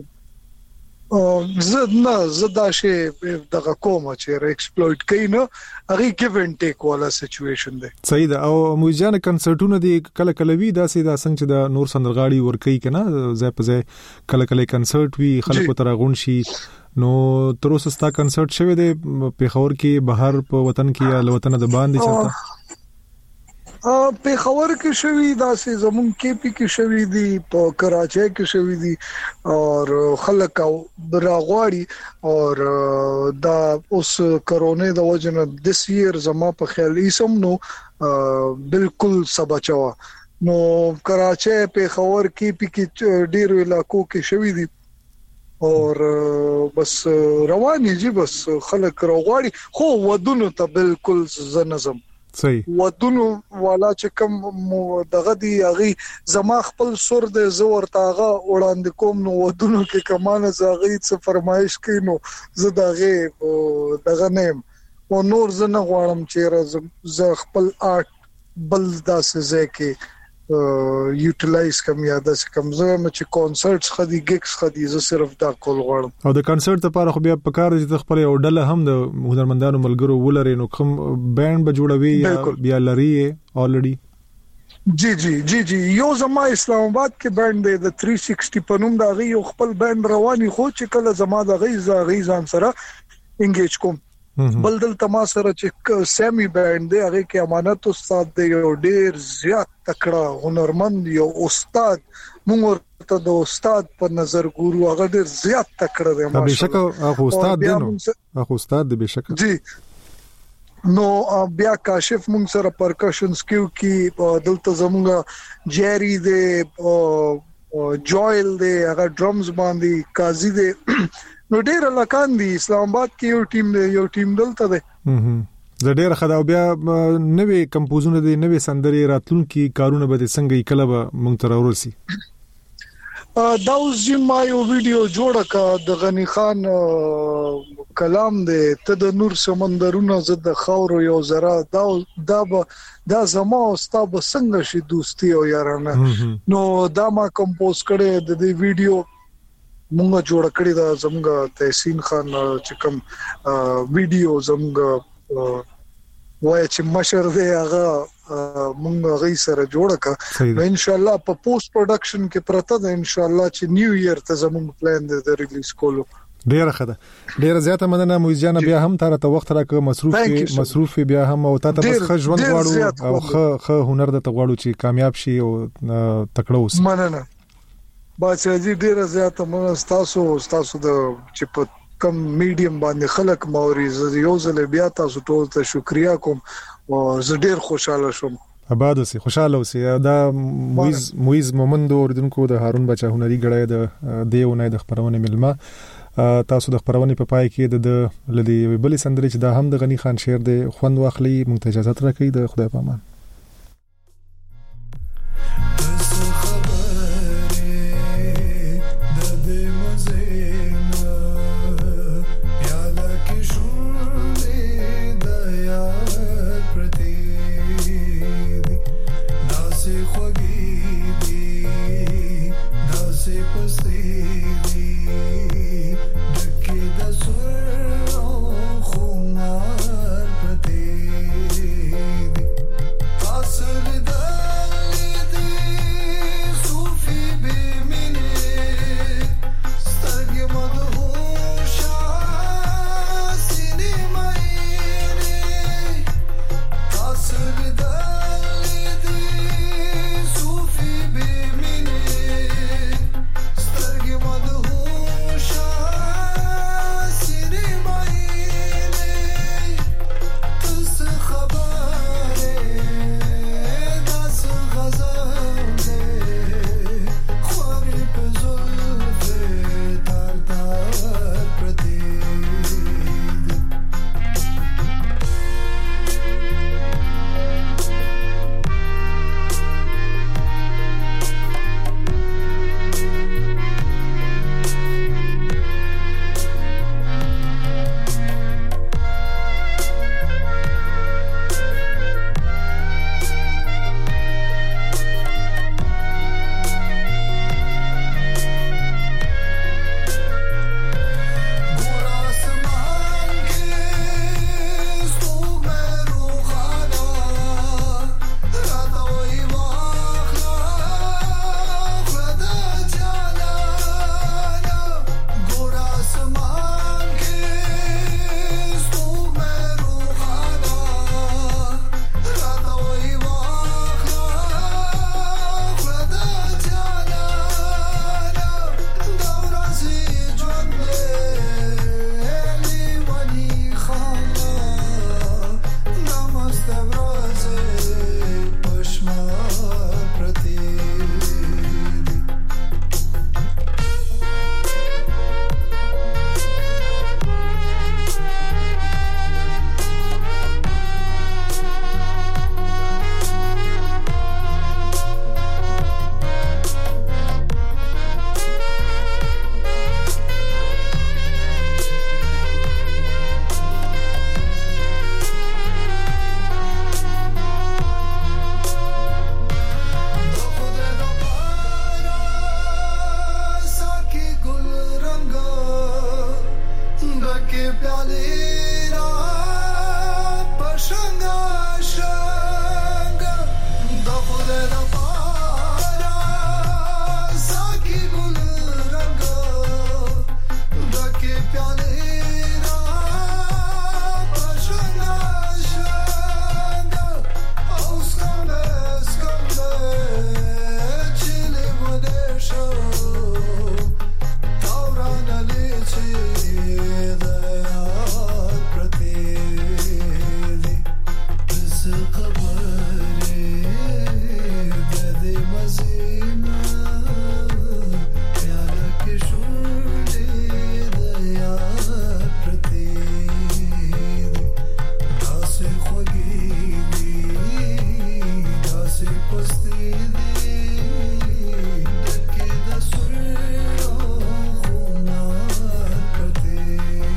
زدا شي دغه کومه چې ایکسپلویټ کین هغه ګیو اینڈ ټیک والا سچويشن دی صحیح ده او موجانه کنسرټونه دي کله کله وی دا سیدا څنګه چې د نور سندرغاړي ور کوي کنه ځای په ځای کله کله کنسرټ وی خلکو تر غون شي نو تر اوسه ستا کنسرټ شوه دی په خبر کې بهر په وطن کې یا وطن د باندې چلته په خبر کې شوی دا سه زمون کې پی کې شوی دی په کراچۍ کې شوی دی او خلک او براغواړي او دا اوس کرونا د وجنه دس ایئر زما په خیال اسم نو بالکل سبچوا نو کراچۍ په خبر کې پی کې ډیر علاقو کې شوی دی اور بس رواني جی بس خلک راغواړي خو ودونو ته بالکل زنظم صحیح ودونو والا چې کوم دغه دی هغه زما خپل سر د زور تاغه وړاندې کوم نو ودونو کې کمانه زاغي څه فرمایش کینو زه دغه نیم او نور زنه غواړم چې ز خپل آرټ بل داسې ځکه یوټیلایز کوم یا د کوم زه چې کانسرټس خدي ګیګز خدي زه صرف دا کول غواړم او د کانسرټ لپاره خو بیا په کار دي خپل یو ډله هم د هنرمندانو ملګرو ولري نو کوم بانډ به جوړوي یا بیا لري الریډي جی یو زما اسلام آباد کې بانډ دی د 360 پنوم دا غي یو خپل بانډ رواني خو چې کله زما د غي ځان سره انګیج کوم بلدل تما سره چې سیمی بانډ دی هغه کې امانت استاد دی یو ډیر زیات تکړه هنرمند یو استاد موږ ته د استاد په نظر ګورو هغه ډیر زیات تکړه دی ماشاءالله بهشکه هغه استاد دی نو هغه استاد دی بهشکه جی نو بیا کاشف موږ سره پرکشنز کې دلته زموږ جيري دی جوئل دی هغه ډرمز باندې قاضي دی نو ډیر لکان دي اسلام آباد کې یو ټیم دلته ده زه ډیر خداو بیا نوې کمپوزونه دي نوې سندري راتلونکي کارونه به څنګه کله به مونږ تر ورسي دا اوس ما یو ویډیو جوړه کا د غنی خان کلام دی ته د نور سمندرونو زد خاور یو زرا دا زما او ستا به څنګه شي دوستي او یارانه نو دا ما کمپوز کړي د دې ویډیو مونږه جوړ کړی دا زموږ تحسین خان چې کوم ویډیو زموږ وای چې مشر دی هغه مونږ غي سره جوړ کړه ان شاء الله په پوسټ پروډکشن کې پرته ده ان شاء الله چې نیو ایئر ته زموږ پلان دی د ریلیز کولو ډیره خده ډیره زیاته مننه موزیان بیا هم تر ته وخت راکړه مصروف بیا هم او تاسو بس ښه ژوند غواړو او ښه هنر د تغواړو چې کامیاب شي او تکړه اوس مننه باچاجي ډیره زیاته مننه تاسو د چې په کم میډیم باندې خلک موري یو ځل بیا تاسو ټول ته شکریا کوم او زه ډیر خوشاله شوم آباد اوسئ خوشاله اوسئ دا مویز مومندو اوریدونکو د هارون بچا هنري غړی د دیونه د خبرونه ملما تاسو د خبرونه په پای کې د لدی بل سندري چې دا هم د غنی خان شعر د خوند واخلي مونږ ته اجازه راکړئ د خدای په امان عليك